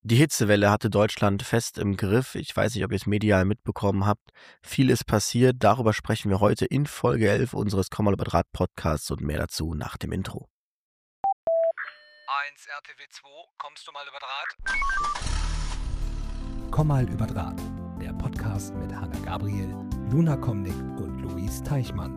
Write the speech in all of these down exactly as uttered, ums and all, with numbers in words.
Die Hitzewelle hatte Deutschland fest im Griff. Ich weiß nicht, ob ihr es medial mitbekommen habt. Viel ist passiert. Darüber sprechen wir heute in Folge elf unseres Komm mal über Draht Podcasts und mehr dazu nach dem Intro. eins R T W zwei, kommst du mal über Draht? Komm mal über Draht, der Podcast mit Hanna Gabriel, Luna Komnick und Luis Teichmann.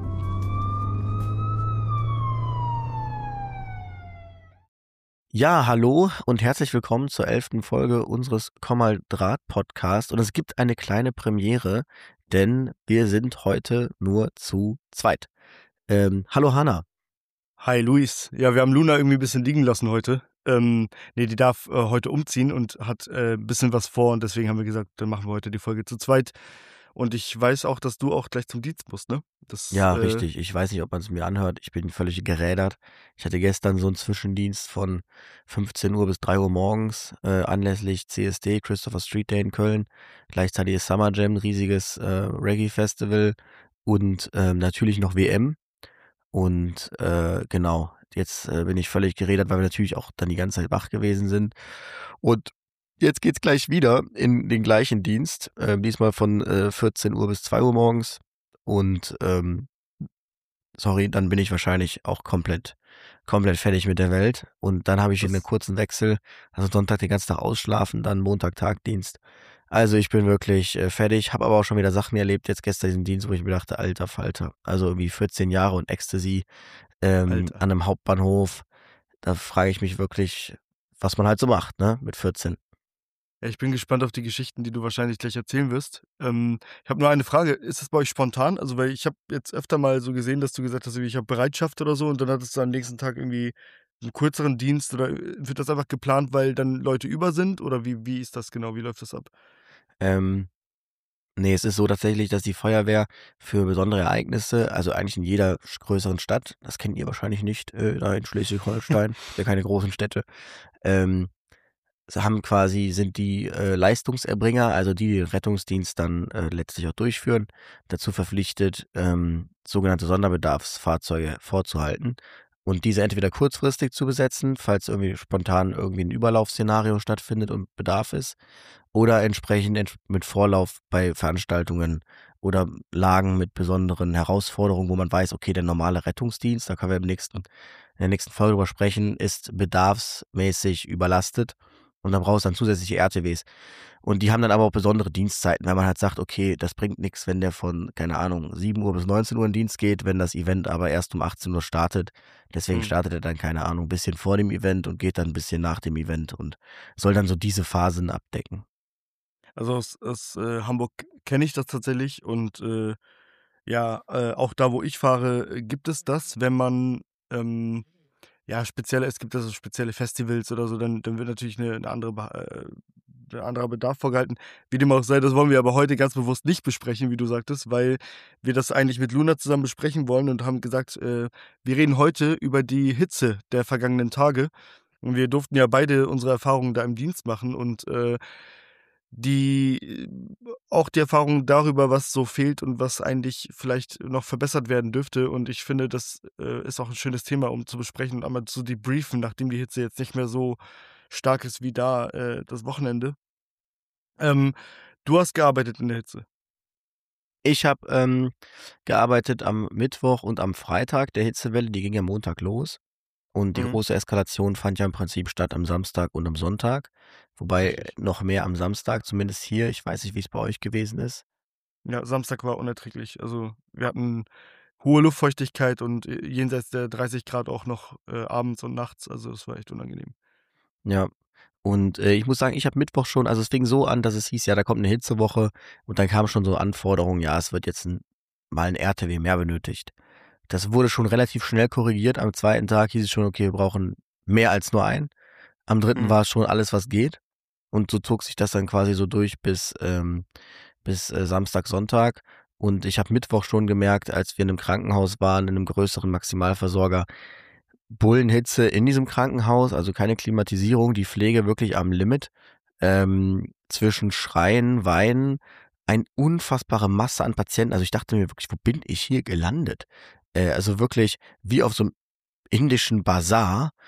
Ja, hallo und herzlich willkommen zur elften Folge unseres Komm mal Draht Podcasts. Und es gibt eine kleine Premiere, denn wir sind heute nur zu zweit. Ähm, hallo Hanna. Hi Luis. Ja, wir haben Luna irgendwie ein bisschen liegen lassen heute. Ähm, nee, die darf äh, heute umziehen und hat äh, ein bisschen was vor und deswegen haben wir gesagt, dann machen wir heute die Folge zu zweit. Und ich weiß auch, dass du auch gleich zum Dienst musst, ne? Das, Ja, äh, richtig. Ich weiß nicht, ob man es mir anhört. Ich bin völlig gerädert. Ich hatte gestern so einen Zwischendienst von fünfzehn Uhr bis drei Uhr morgens äh, anlässlich C S D, Christopher Street Day in Köln. Gleichzeitig ist Summer Jam, ein riesiges äh, Reggae-Festival und ähm, natürlich noch W M. Und äh, genau, jetzt äh, bin ich völlig gerädert, weil wir natürlich auch dann die ganze Zeit wach gewesen sind. Und jetzt geht's gleich wieder in den gleichen Dienst, äh, diesmal von äh, vierzehn Uhr bis zwei Uhr morgens. Und ähm, sorry, dann bin ich wahrscheinlich auch komplett, komplett fertig mit der Welt. Und dann habe ich Das- einen kurzen Wechsel, also Sonntag den ganzen Tag ausschlafen, dann Montag Tagdienst. Also ich bin wirklich äh, fertig, habe aber auch schon wieder Sachen erlebt, jetzt gestern diesen Dienst, wo ich mir dachte, alter Falter, also irgendwie vierzehn Jahre und Ecstasy ähm, Alter. an einem Hauptbahnhof. Da frage ich mich wirklich, was man halt so macht, ne, mit vierzehn. Ja, ich bin gespannt auf die Geschichten, die du wahrscheinlich gleich erzählen wirst. Ähm, ich habe nur eine Frage. Ist das bei euch spontan? Also, weil ich habe jetzt öfter mal so gesehen, dass du gesagt hast, ich habe Bereitschaft oder so und dann hattest du am nächsten Tag irgendwie einen kürzeren Dienst oder äh, wird das einfach geplant, weil dann Leute über sind oder wie, wie ist das genau? Wie läuft das ab? Ähm, nee, es ist so tatsächlich, dass die Feuerwehr für besondere Ereignisse, also eigentlich in jeder sch- größeren Stadt, das kennt ihr wahrscheinlich nicht, äh, da in Schleswig-Holstein, ja keine großen Städte, ähm, sie haben quasi, sind die äh, Leistungserbringer, also die, die den Rettungsdienst dann äh, letztlich auch durchführen, dazu verpflichtet, ähm, sogenannte Sonderbedarfsfahrzeuge vorzuhalten und diese entweder kurzfristig zu besetzen, falls irgendwie spontan irgendwie ein Überlaufszenario stattfindet und Bedarf ist, oder entsprechend ents- mit Vorlauf bei Veranstaltungen oder Lagen mit besonderen Herausforderungen, wo man weiß, okay, der normale Rettungsdienst, da können wir im nächsten, in der nächsten Folge drüber sprechen, ist bedarfsmäßig überlastet. Und dann brauchst du dann zusätzliche R T Ws. Und die haben dann aber auch besondere Dienstzeiten, weil man halt sagt, okay, das bringt nichts, wenn der von, keine Ahnung, sieben Uhr bis neunzehn Uhr in Dienst geht, wenn das Event aber erst um achtzehn Uhr startet. Deswegen Hm. startet er dann, keine Ahnung, ein bisschen vor dem Event und geht dann ein bisschen nach dem Event und soll dann so diese Phasen abdecken. Also aus, aus äh, Hamburg kenne ich das tatsächlich und äh, ja, äh, auch da, wo ich fahre, äh, gibt es das, wenn man ähm, ja spezielle, es gibt also spezielle Festivals oder so, dann, dann wird natürlich eine, eine andere, Beh- äh, ein anderer Bedarf vorgehalten. Wie dem auch sei, das wollen wir aber heute ganz bewusst nicht besprechen, wie du sagtest, weil wir das eigentlich mit Luna zusammen besprechen wollen und haben gesagt, äh, wir reden heute über die Hitze der vergangenen Tage. Und wir durften ja beide unsere Erfahrungen da im Dienst machen und äh, die äh, auch die Erfahrung darüber, was so fehlt und was eigentlich vielleicht noch verbessert werden dürfte. Und ich finde, das äh, ist auch ein schönes Thema, um zu besprechen und einmal zu debriefen, nachdem die Hitze jetzt nicht mehr so stark ist wie da äh, das Wochenende. Ähm, Du hast gearbeitet in der Hitze. Ich habe ähm, gearbeitet am Mittwoch und am Freitag der Hitzewelle, die ging ja Montag los. Und die Mhm. große Eskalation fand ja im Prinzip statt am Samstag und am Sonntag. Wobei Richtig. noch mehr am Samstag, zumindest hier. Ich weiß nicht, wie es bei euch gewesen ist. Ja, Samstag war unerträglich. Also wir hatten hohe Luftfeuchtigkeit und äh, jenseits der dreißig Grad auch noch äh, abends und nachts. Also es war echt unangenehm. Ja. Und äh, ich muss sagen, ich habe Mittwoch schon, also es fing so an, dass es hieß, ja, da kommt eine Hitzewoche. Und dann kamen schon so Anforderungen, ja, es wird jetzt ein, mal ein R T W mehr benötigt. Das wurde schon relativ schnell korrigiert. Am zweiten Tag hieß es schon, okay, wir brauchen mehr als nur einen. Am dritten Mhm. war es schon alles, was geht. Und so zog sich das dann quasi so durch bis, ähm, bis äh, Samstag, Sonntag. Und ich habe Mittwoch schon gemerkt, als wir in einem Krankenhaus waren, in einem größeren Maximalversorger, Bullenhitze in diesem Krankenhaus, also keine Klimatisierung, die Pflege wirklich am Limit. Ähm, zwischen Schreien, Weinen, eine unfassbare Masse an Patienten. Also ich dachte mir wirklich, wo bin ich hier gelandet? Äh, also wirklich wie auf so einem indischen Bazar.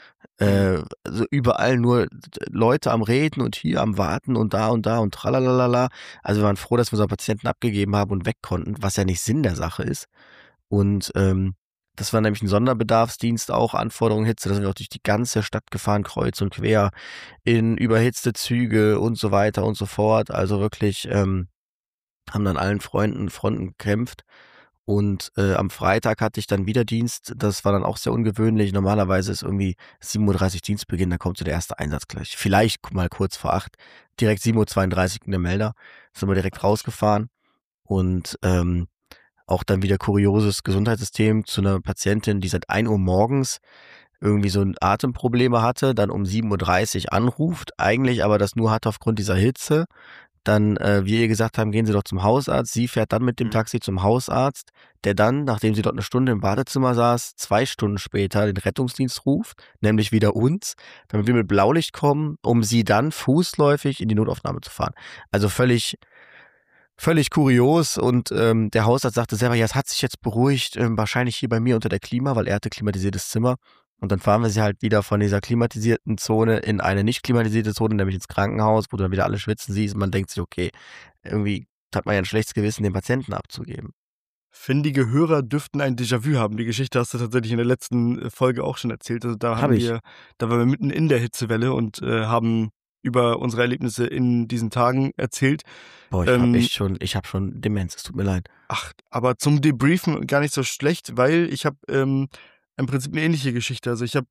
Äh, also überall nur Leute am Reden und hier am Warten und da und da und tralalala. Also wir waren froh, dass wir unseren Patienten abgegeben haben und weg konnten, was ja nicht Sinn der Sache ist. Und ähm, das war nämlich ein Sonderbedarfsdienst, auch Anforderungen Hitze. Da sind wir auch durch die ganze Stadt gefahren, kreuz und quer, in überhitzte Züge und so weiter und so fort. Also wirklich ähm, haben dann allen Freunden Fronten gekämpft. Und äh, am Freitag hatte ich dann wieder Dienst. Das war dann auch sehr ungewöhnlich. Normalerweise ist irgendwie sieben Uhr dreißig Dienstbeginn, dann kommt so der erste Einsatz gleich. Vielleicht mal kurz vor acht. Direkt sieben Uhr zweiunddreißig in der Melder. Sind wir direkt rausgefahren. Und ähm, auch dann wieder kurioses Gesundheitssystem zu einer Patientin, die seit ein Uhr morgens irgendwie so ein Atemprobleme hatte, dann um sieben Uhr dreißig anruft, eigentlich aber das nur hat aufgrund dieser Hitze. Dann äh, wir ihr gesagt haben, gehen Sie doch zum Hausarzt. Sie fährt dann mit dem Mhm. Taxi zum Hausarzt, der dann, nachdem sie dort eine Stunde im Badezimmer saß, zwei Stunden später den Rettungsdienst ruft, nämlich wieder uns, damit wir mit Blaulicht kommen, um sie dann fußläufig in die Notaufnahme zu fahren. Also völlig, völlig kurios. Und ähm, der Hausarzt sagte selber, ja, es hat sich jetzt beruhigt, ähm, wahrscheinlich hier bei mir unter der Klima, weil er hatte klimatisiertes Zimmer. Und dann fahren wir sie halt wieder von dieser klimatisierten Zone in eine nicht klimatisierte Zone, nämlich ins Krankenhaus, wo du dann wieder alle schwitzen siehst und man denkt sich, okay, irgendwie hat man ja ein schlechtes Gewissen, den Patienten abzugeben. Findige Hörer dürften ein Déjà-vu haben. Die Geschichte hast du tatsächlich in der letzten Folge auch schon erzählt. Also da Hab haben ich. wir, da waren wir mitten in der Hitzewelle und äh, haben über unsere Erlebnisse in diesen Tagen erzählt. Boah, ich hab Ähm, echt schon, ich hab schon Demenz, es tut mir leid. Ach, aber zum Debriefen gar nicht so schlecht, weil ich habe ähm, im Prinzip eine ähnliche Geschichte. Also ich habe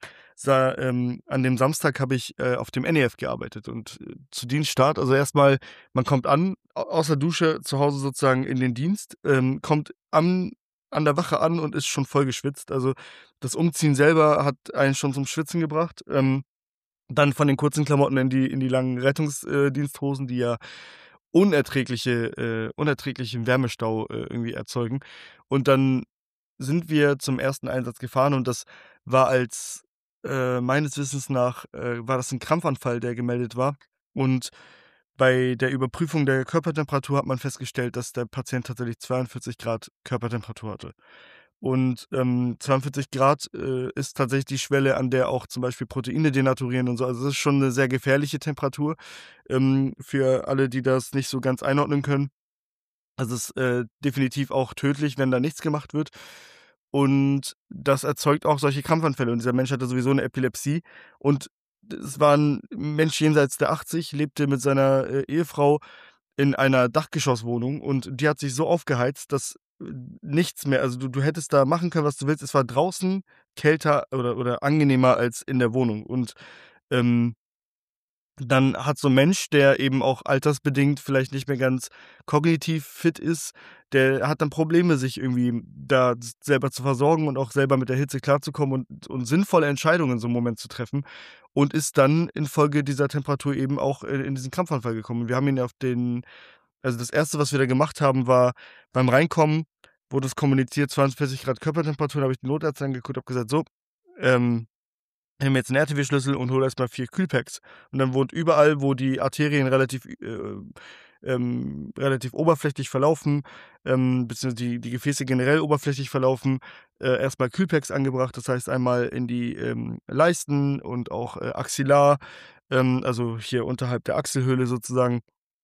ähm, an dem Samstag habe ich äh, auf dem N E F gearbeitet und äh, zu Dienststart, also erstmal, man kommt an, au- aus der Dusche zu Hause sozusagen in den Dienst, ähm, kommt am, an der Wache an und ist schon voll geschwitzt. Also das Umziehen selber hat einen schon zum Schwitzen gebracht. Ähm, dann von den kurzen Klamotten in die, in die langen Rettungsdiensthosen, die ja unerträgliche, äh, unerträglichen Wärmestau äh, irgendwie erzeugen. Und dann sind wir zum ersten Einsatz gefahren und das war als äh, meines Wissens nach, äh, war das ein Krampfanfall, der gemeldet war. Und bei der Überprüfung der Körpertemperatur hat man festgestellt, dass der Patient tatsächlich zweiundvierzig Grad Körpertemperatur hatte. Und ähm, zweiundvierzig Grad äh, ist tatsächlich die Schwelle, an der auch zum Beispiel Proteine denaturieren und so. Also das ist schon eine sehr gefährliche Temperatur ähm, für alle, die das nicht so ganz einordnen können. Also es ist äh, definitiv auch tödlich, wenn da nichts gemacht wird. Und das erzeugt auch solche Krampfanfälle. Und dieser Mensch hatte sowieso eine Epilepsie. Und es war ein Mensch jenseits der achtzig, lebte mit seiner äh, Ehefrau in einer Dachgeschosswohnung und die hat sich so aufgeheizt, dass äh, nichts mehr, also du, du hättest da machen können, was du willst. Es war draußen kälter oder, oder angenehmer als in der Wohnung. Und ähm, dann hat so ein Mensch, der eben auch altersbedingt vielleicht nicht mehr ganz kognitiv fit ist, der hat dann Probleme, sich irgendwie da s selber zu versorgen und auch selber mit der Hitze klarzukommen und und sinnvolle Entscheidungen in so 'nem Moment zu treffen und ist dann infolge dieser Temperatur eben auch in in diesen Krampfanfall gekommen. Wir haben ihn auf den also, das erste, was wir da gemacht haben, war beim Reinkommen wurde es kommuniziert, zweiundvierzig Grad Körpertemperatur. Da habe ich den Notarzt angeguckt, habe gesagt: „So, ähm, nimm jetzt 'n R T W-Schlüssel und hol erst mal vier Kühlpacks." Und dann wurde überall, wo die Arterien relativ, äh, ähm, relativ oberflächlich verlaufen, ähm, beziehungsweise die die Gefäße generell oberflächlich verlaufen, äh, erst mal Kühlpacks angebracht. Das heißt, einmal in die, ähm, Leisten und auch, äh, axillar, ähm, also hier unterhalb der Achselhöhle sozusagen.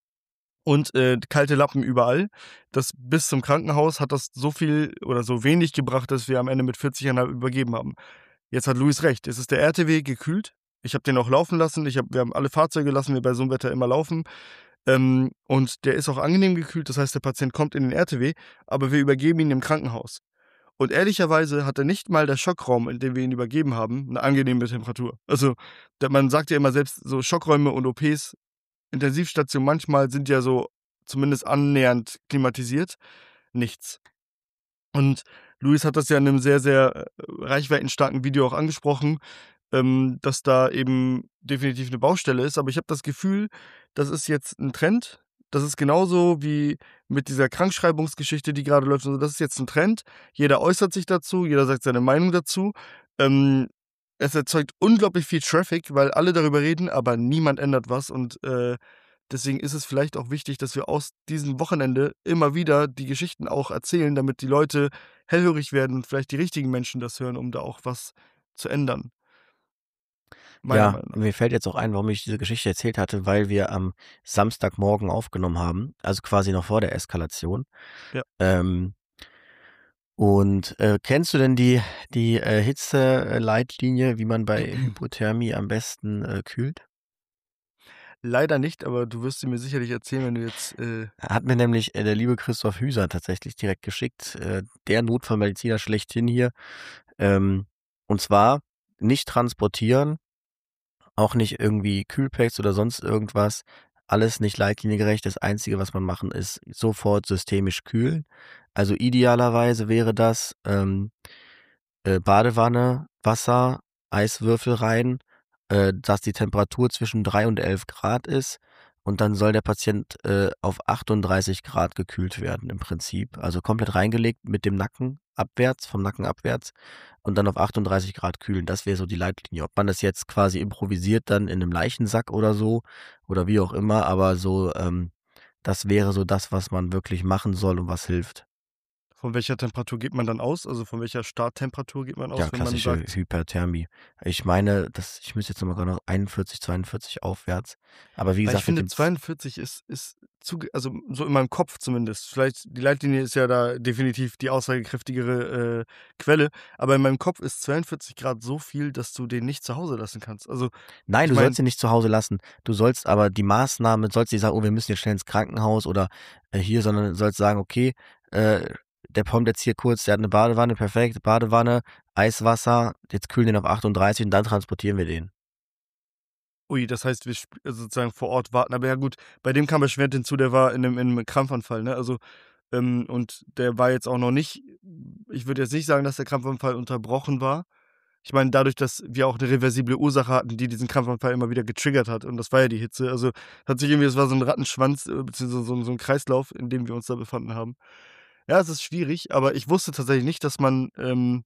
Und, äh, kalte Lappen überall. Das bis zum Krankenhaus hat das so viel oder so wenig gebracht, dass wir am Ende mit vierzig Komma fünf übergeben haben. Jetzt hat Luis recht. Es ist der R T W gekühlt. Ich habe den auch laufen lassen. Ich habe wir haben alle Fahrzeuge lassen wir bei so 'nem Wetter immer laufen. Ähm, und der ist auch angenehm gekühlt. Das heißt, der Patient kommt in den R T W, aber wir übergeben ihn im Krankenhaus. Und ehrlicherweise hatte nicht mal der Schockraum, in dem wir ihn übergeben haben, 'ne angenehme Temperatur. Also, da man sagt ja immer selbst so Schockräume und O Ps, Intensivstationen manchmal sind ja so zumindest annähernd klimatisiert. Nichts. Und Luis hat das ja in 'nem sehr, sehr, äh, reichweitenstarken Video auch angesprochen, ähm, dass da eben definitiv 'ne Baustelle ist. Aber ich habe das Gefühl, das ist jetzt 'n Trend. Das ist genauso wie mit dieser Krankschreibungsgeschichte, die grade läuft. Also, das ist jetzt 'n Trend. Jeder äußert sich dazu, jeder sagt seine Meinung dazu. Ähm, es erzeugt unglaublich viel Traffic, weil alle darüber reden, aber niemand ändert was. Und, äh, deswegen ist es vielleicht auch wichtig, dass wir aus diesem Wochenende immer wieder die Geschichten auch erzählen, damit die Leute hellhörig werden und vielleicht die richtigen Menschen das hören, um da auch was zu ändern. Meiner Ja, Meinung nach. mir fällt jetzt auch ein, warum ich diese Geschichte erzählt hatte, weil wir am Samstagmorgen aufgenommen haben, also quasi noch vor der Eskalation. Ja. Ähm, und äh, kennst du denn die, die äh, Hitzeleitlinie, wie man bei Hypothermie am besten äh, kühlt? Leider nicht, aber du wirst sie mir sicherlich erzählen, wenn du jetzt. Äh, Hat mir nämlich äh, der liebe Christoph Hüser tatsächlich direkt geschickt, äh, der Notfallmediziner schlechthin hier. Ähm, und zwar nicht transportieren, auch nicht irgendwie Kühlpacks oder sonst irgendwas. Alles nicht leitliniengerecht. Das Einzige, was man machen, ist sofort systemisch kühlen. Also idealerweise wäre das ähm, äh, Badewanne, Wasser, Eiswürfel rein, äh, dass die Temperatur zwischen drei und elf Grad ist. Und dann soll der Patient äh, auf achtunddreißig Grad gekühlt werden im Prinzip. Also komplett reingelegt mit dem Nacken abwärts, vom Nacken abwärts und dann auf achtunddreißig Grad kühlen. Das wäre so die Leitlinie. Ob man das jetzt quasi improvisiert dann in einem Leichensack oder so oder wie auch immer, aber so, ähm, das wäre so das, was man wirklich machen soll und was hilft. Von welcher Temperatur geht man dann aus? Also von welcher Starttemperatur geht man aus, Ja, wenn man klassische sagt. Hyperthermie. Ich meine, das, ich müsste jetzt nochmal genau einundvierzig, zweiundvierzig aufwärts. Aber wie Weil ich gesagt, mit finde, dem Z- zweiundvierzig ist, ist zu, ge- also so in meinem Kopf zumindest. Vielleicht, die Leitlinie ist ja da definitiv die aussagekräftigere äh, Quelle, aber in meinem Kopf ist zweiundvierzig Grad so viel, dass du den nicht zu Hause lassen kannst. Also, Nein, ich du meine, sollst ihn nicht zu Hause lassen. Du sollst aber die Maßnahme, sollst nicht sagen, oh, wir müssen jetzt schnell ins Krankenhaus oder äh, hier, sondern du sollst sagen, okay, äh, der kommt jetzt hier kurz, der hat eine Badewanne, perfekt, Badewanne, Eiswasser, jetzt kühlen den auf achtunddreißig und dann transportieren wir den. ui, das heißt, wir sp- also sozusagen vor Ort warten. Aber ja gut, bei dem kam erschwert hinzu, der war in einem, in einem Krampfanfall, ne? Also, ähm, und der war jetzt auch noch nicht, ich würde jetzt nicht sagen, dass der Krampfanfall unterbrochen war. Ich meine, dadurch, dass wir auch eine reversible Ursache hatten, die diesen Krampfanfall immer wieder getriggert hat und das war ja die Hitze. Also, hat sich irgendwie das war so ein Rattenschwanz, äh, beziehungsweise so 'n so 'n Kreislauf, in dem wir uns da befanden haben. Ja, es ist schwierig, aber ich wusste tatsächlich nicht, dass man ähm,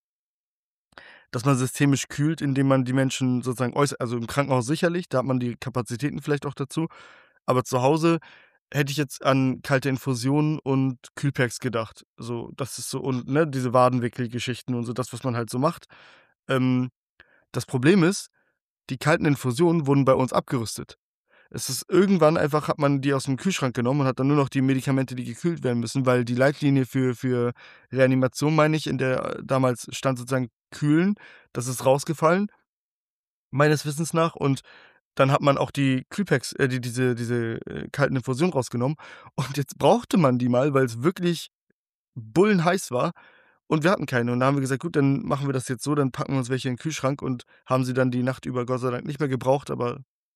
dass man systemisch kühlt, indem man die Menschen sozusagen äuß also, im Krankenhaus sicherlich, da hat man die Kapazitäten vielleicht auch dazu, aber zu Hause hätte ich jetzt an kalte Infusionen und Kühlpacks gedacht. So, das ist so und, ne, diese Wadenwickelgeschichten und so, das, was man halt so macht. Ähm, das Problem ist, die kalten Infusionen wurden bei uns abgerüstet. Es ist irgendwann einfach hat man die aus dem Kühlschrank genommen und hat dann nur noch die Medikamente, die gekühlt werden müssen, weil die Leitlinie für für Reanimation, meine ich, in der äh, damals stand sozusagen kühlen. Das ist rausgefallen, meines Wissens nach. Und dann hat man auch die Kühlpacks, äh, die diese diese, äh, kalten Infusionen rausgenommen. Und jetzt brauchte man die mal, weil es wirklich bullenheiß war und wir hatten keine. Und da haben wir gesagt: „Gut, dann machen wir das jetzt so, dann packen wir uns welche in den Kühlschrank“ und haben sie dann die Nacht über Gott sei Dank nicht mehr gebraucht, aber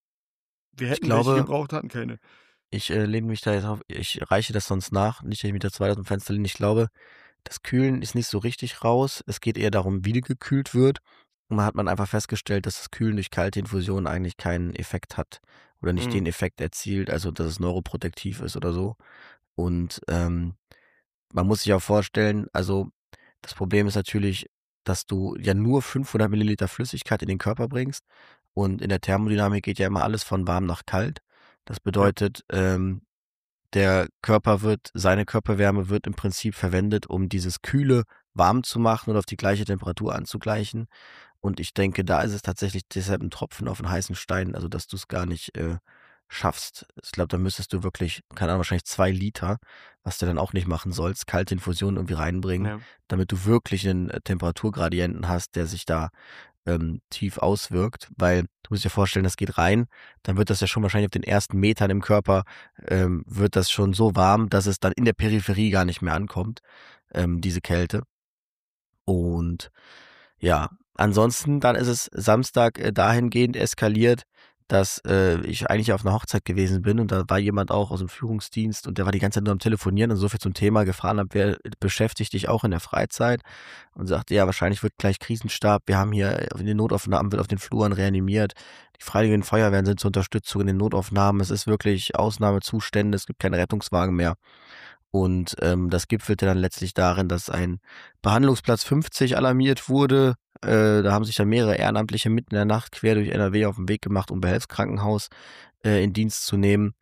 wir Ich hätten welche glaube, gebraucht, hatten keine. ich äh, lehne mich da jetzt auf, ich reiche das sonst nach, nicht, dass ich mich da zu weit aus dem Fenster lehne. Ich glaube, das Kühlen ist nicht so richtig raus. Es geht eher darum, wie gekühlt wird. Und man hat man einfach festgestellt, dass das Kühlen durch kalte Infusionen eigentlich keinen Effekt hat oder nicht Mhm. den Effekt erzielt, also dass es neuroprotektiv ist oder so. Und ähm, man muss sich auch vorstellen, also das Problem ist natürlich, dass du ja nur fünfhundert Milliliter Flüssigkeit in den Körper bringst und in der Thermodynamik geht ja immer alles von warm nach kalt. Das Ja. bedeutet, ähm, der Körper wird, seine Körperwärme wird im Prinzip verwendet, um dieses Kühle warm zu machen und auf die gleiche Temperatur anzugleichen. Und ich denke, da ist es tatsächlich deshalb ein Tropfen auf 'n heißen Stein, also dass du es gar nicht äh, schaffst. Ich glaube, da müsstest du wirklich, keine Ahnung, wahrscheinlich zwei Liter, was du dann auch nicht machen sollst, kalte Infusion irgendwie reinbringen, Ja. damit du wirklich einen äh, Temperaturgradienten hast, der sich da ähm, tief auswirkt, weil du musst dir vorstellen, das geht rein, dann wird das ja schon wahrscheinlich auf den ersten Metern im Körper, ähm, wird das schon so warm, dass es dann in der Peripherie gar nicht mehr ankommt, ähm, diese Kälte. Und ja, ansonsten dann ist es Samstag äh, dahingehend eskaliert, dass äh, ich eigentlich auf einer Hochzeit gewesen bin und da war jemand auch aus dem Führungsdienst und der war die ganze Zeit nur am Telefonieren und so viel zum Thema gefahren habe, wer beschäftigt dich auch in der Freizeit und sagte, ja, wahrscheinlich wird gleich Krisenstab, wir haben hier in den Notaufnahmen, wird auf den Fluren reanimiert, die Freiwilligen Feuerwehren sind zur Unterstützung in den Notaufnahmen, es ist wirklich Ausnahmezustände, es gibt keine Rettungswagen mehr. Und ähm, das gipfelte dann letztlich darin, dass ein Behandlungsplatz fünfzig alarmiert wurde. Äh, da haben sich dann mehrere Ehrenamtliche mitten in der Nacht quer durch N R W auf den Weg gemacht, um Behelfskrankenhaus äh, in Dienst zu nehmen.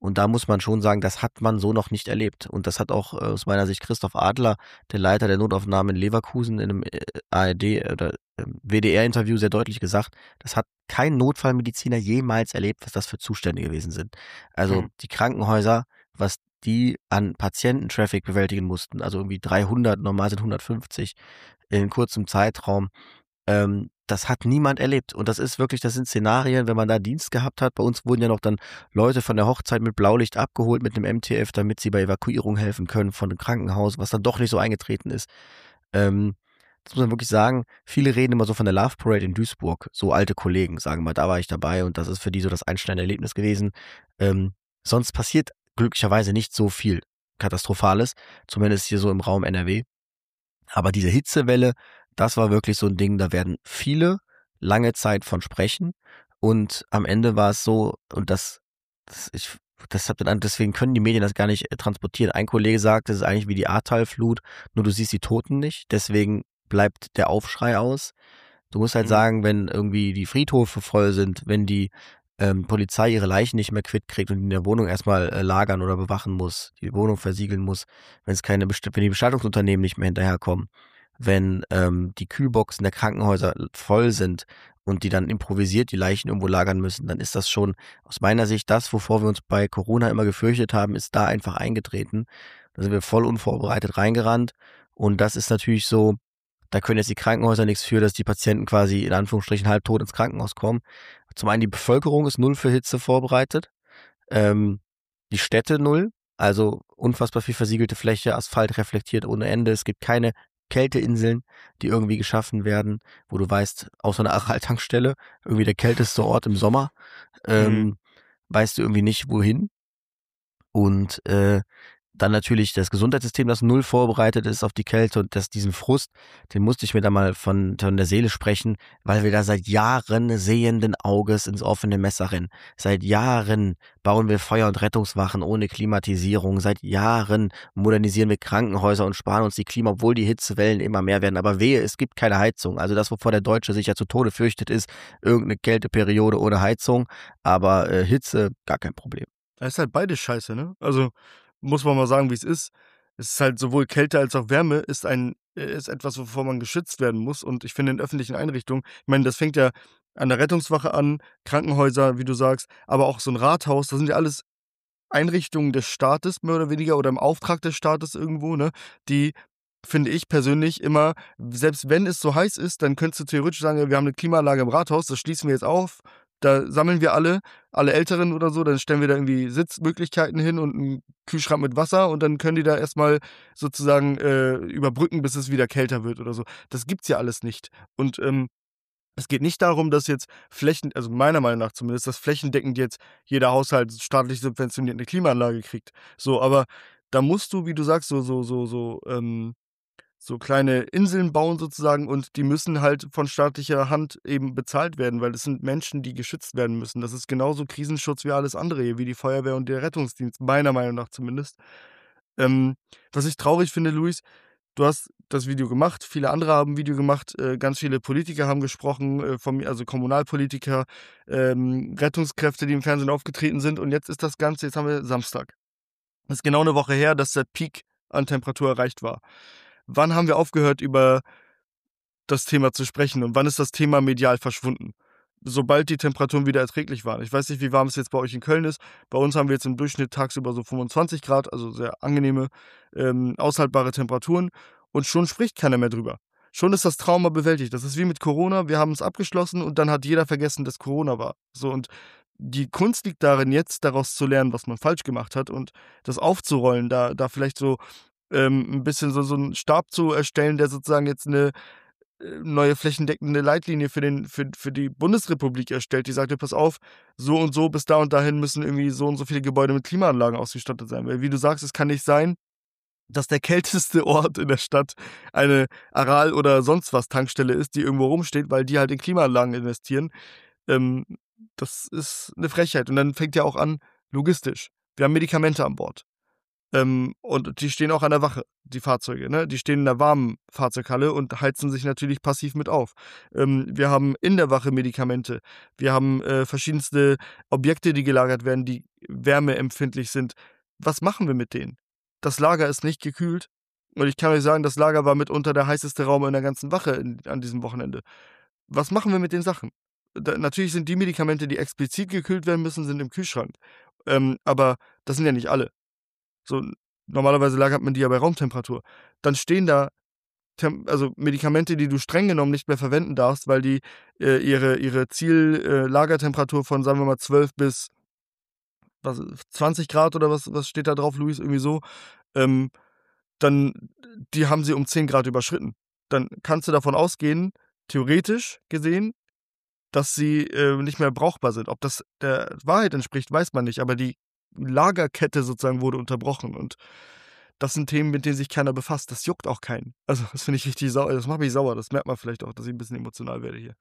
Und da muss man schon sagen, das hat man so noch nicht erlebt. Und das hat auch äh, aus meiner Sicht Christoph Adler, der Leiter der Notaufnahme in Leverkusen, in einem äh, A R D oder äh, W D R-Interview sehr deutlich gesagt. Das hat kein Notfallmediziner jemals erlebt, was das für Zustände gewesen sind. Also Mhm. die Krankenhäuser, was die an Patiententraffic bewältigen mussten, also irgendwie dreihundert, normal sind hundertfünfzig in kurzem Zeitraum, ähm, das hat niemand erlebt. Und das ist wirklich, das sind Szenarien, wenn man da Dienst gehabt hat. Bei uns wurden ja noch dann Leute von der Hochzeit mit Blaulicht abgeholt mit einem M T F, damit sie bei Evakuierung helfen können von dem Krankenhaus, was dann doch nicht so eingetreten ist. Ähm, das muss man wirklich sagen. Viele reden immer so von der Love Parade in Duisburg. So alte Kollegen sagen mal, da war ich dabei und das ist für die so das einschneidende Erlebnis gewesen. Ähm, sonst passiert glücklicherweise nicht so viel Katastrophales, zumindest hier so im Raum N R W. Aber diese Hitzewelle, das war wirklich so ein Ding, da werden viele lange Zeit von sprechen. Und am Ende war es so, und das, das ich, das hat dann, deswegen können die Medien das gar nicht äh, transportieren. Ein Kollege sagt, das ist eigentlich wie die Ahrtal-Flut, nur du siehst die Toten nicht, deswegen bleibt der Aufschrei aus. Du musst halt Mhm. sagen, wenn irgendwie die Friedhöfe voll sind, wenn die ähm, Polizei ihre Leichen nicht mehr quitt kriegt und in der Wohnung erstmal äh, lagern oder bewachen muss, die Wohnung versiegeln muss, wenn es keine Best- wenn die Bestattungsunternehmen nicht mehr hinterherkommen, wenn ähm, die Kühlboxen der Krankenhäuser voll sind und die dann improvisiert die Leichen irgendwo lagern müssen, dann ist das schon aus meiner Sicht das, wovor wir uns bei Corona immer gefürchtet haben, ist da einfach eingetreten. Da sind wir voll unvorbereitet reingerannt und das ist natürlich so, da können jetzt die Krankenhäuser nichts für, dass die Patienten quasi in Anführungsstrichen halbtot ins Krankenhaus kommen. Zum einen die Bevölkerung ist null für Hitze vorbereitet, ähm, die Städte null, also unfassbar viel versiegelte Fläche, Asphalt reflektiert ohne Ende. Es gibt keine Kälteinseln, die irgendwie geschaffen werden, wo du weißt, außer einer Aral-Tankstelle, irgendwie der kälteste Ort im Sommer, Mhm. ähm, weißt du irgendwie nicht wohin. Und äh, dann natürlich das Gesundheitssystem, das null vorbereitet ist auf die Kälte und das, diesen Frust, den musste ich mir da mal von, von der Seele sprechen, weil wir da seit Jahren sehenden Auges ins offene Messer rennen. Seit Jahren bauen wir Feuer- und Rettungswachen ohne Klimatisierung. Seit Jahren modernisieren wir Krankenhäuser und sparen uns die Klima, obwohl die Hitzewellen immer mehr werden. Aber wehe, es gibt keine Heizung. Also das, wovor der Deutsche sich ja zu Tode fürchtet, ist irgendeine Kälteperiode ohne Heizung. Aber äh, Hitze, gar kein Problem. Das ist halt beides scheiße, ne? Also, muss man mal sagen, wie es ist. Es ist halt sowohl Kälte als auch Wärme ist ein äh, ist etwas, wovor man geschützt werden muss. Und ich finde in öffentlichen Einrichtungen, ich meine, das fängt ja an der Rettungswache an, Krankenhäuser, wie du sagst, aber auch so ein Rathaus, das sind ja alles Einrichtungen des Staates mehr oder weniger oder im Auftrag des Staates irgendwo, ne, die, finde ich persönlich immer, selbst wenn es so heiß ist, dann könntest du theoretisch sagen: „Ja, wir haben eine Klimaanlage im Rathaus, das schließen wir jetzt auf. Da sammeln wir alle, alle Älteren oder so, dann stellen wir da irgendwie Sitzmöglichkeiten hin und einen Kühlschrank mit Wasser und dann können die da erstmal sozusagen, äh, überbrücken, bis es wieder kälter wird oder so. Das gibt's ja alles nicht. Und, ähm es geht nicht darum, dass jetzt Flächen also meiner Meinung nach zumindest, dass flächendeckend jetzt jeder Haushalt staatlich subventioniert 'ne Klimaanlage kriegt. So, aber da musst du, wie du sagst, so so so so, ähm so kleine Inseln bauen sozusagen und die müssen halt von staatlicher Hand eben bezahlt werden, weil das sind Menschen, die geschützt werden müssen. Das ist genauso Krisenschutz wie alles andere hier, wie die Feuerwehr und der Rettungsdienst, meiner Meinung nach zumindest. Ähm, was ich traurig finde, Luis, du hast das Video gemacht, viele andere haben 'n Video gemacht, äh, ganz viele Politiker haben gesprochen, äh, von mir also Kommunalpolitiker, ähm, Rettungskräfte, die im Fernsehen aufgetreten sind und jetzt ist das Ganze jetzt haben wir Samstag. Das ist genau eine Woche her, dass der Peak an Temperatur erreicht war. Wann haben wir aufgehört, über das Thema zu sprechen und wann ist das Thema medial verschwunden? Sobald die Temperaturen wieder erträglich waren. Ich weiß nicht, wie warm es jetzt bei euch in Köln ist. Bei uns haben wir jetzt im Durchschnitt tagsüber so fünfundzwanzig Grad, also sehr angenehme, ähm, aushaltbare Temperaturen und schon spricht keiner mehr drüber. Schon ist das Trauma bewältigt. Das ist wie mit Corona, wir haben es abgeschlossen und dann hat jeder vergessen, dass Corona war. So und die Kunst liegt darin, jetzt daraus zu lernen, was man falsch gemacht hat und das aufzurollen, da da vielleicht so, ähm, 'n bisschen so so 'n Stab zu erstellen, der sozusagen jetzt 'ne äh, neue flächendeckende Leitlinie für den für für die Bundesrepublik erstellt, die sagt: „Ja, pass auf, so und so bis da und dahin müssen irgendwie so und so viele Gebäude mit Klimaanlagen ausgestattet sein.“ Weil wie du sagst, es kann nicht sein, dass der kälteste Ort in der Stadt eine Aral oder sonst was Tankstelle ist, die irgendwo rumsteht, weil die halt in Klimaanlagen investieren. Ähm, das ist 'ne Frechheit. Und dann fängt ja auch an, logistisch. Wir haben Medikamente an Bord. Ähm, und die stehen auch an der Wache, die Fahrzeuge, ne? Die stehen in der warmen Fahrzeughalle und heizen sich natürlich passiv mit auf. Ähm, wir haben in der Wache Medikamente. Wir haben äh, verschiedenste Objekte, die gelagert werden, die wärmeempfindlich sind. Was machen wir mit denen? Das Lager ist nicht gekühlt. Und ich kann euch sagen, das Lager war mitunter der heißeste Raum in der ganzen Wache in, an diesem Wochenende. Was machen wir mit den Sachen? Da, natürlich sind die Medikamente, die explizit gekühlt werden müssen, sind im Kühlschrank. Ähm, aber das sind ja nicht alle. So, normalerweise lagert man die ja bei Raumtemperatur. Dann stehen da Tem also Medikamente, die du streng genommen nicht mehr verwenden darfst, weil die äh, ihre, ihre Ziellagertemperatur äh, Lagertemperatur von, sagen wir mal, zwölf bis was, zwanzig Grad oder was, was steht da drauf, Luis, irgendwie so, ähm, dann, die haben sie um zehn Grad überschritten. Dann kannst du davon ausgehen, theoretisch gesehen, dass sie äh, nicht mehr brauchbar sind. Ob das der Wahrheit entspricht, weiß man nicht, aber die Lagerkette sozusagen wurde unterbrochen und das sind Themen, mit denen sich keiner befasst. Das juckt auch keinen. Also das finde ich richtig sauer. Das macht mich sauer. Das merkt man vielleicht auch, dass ich ein bisschen emotional werde hier.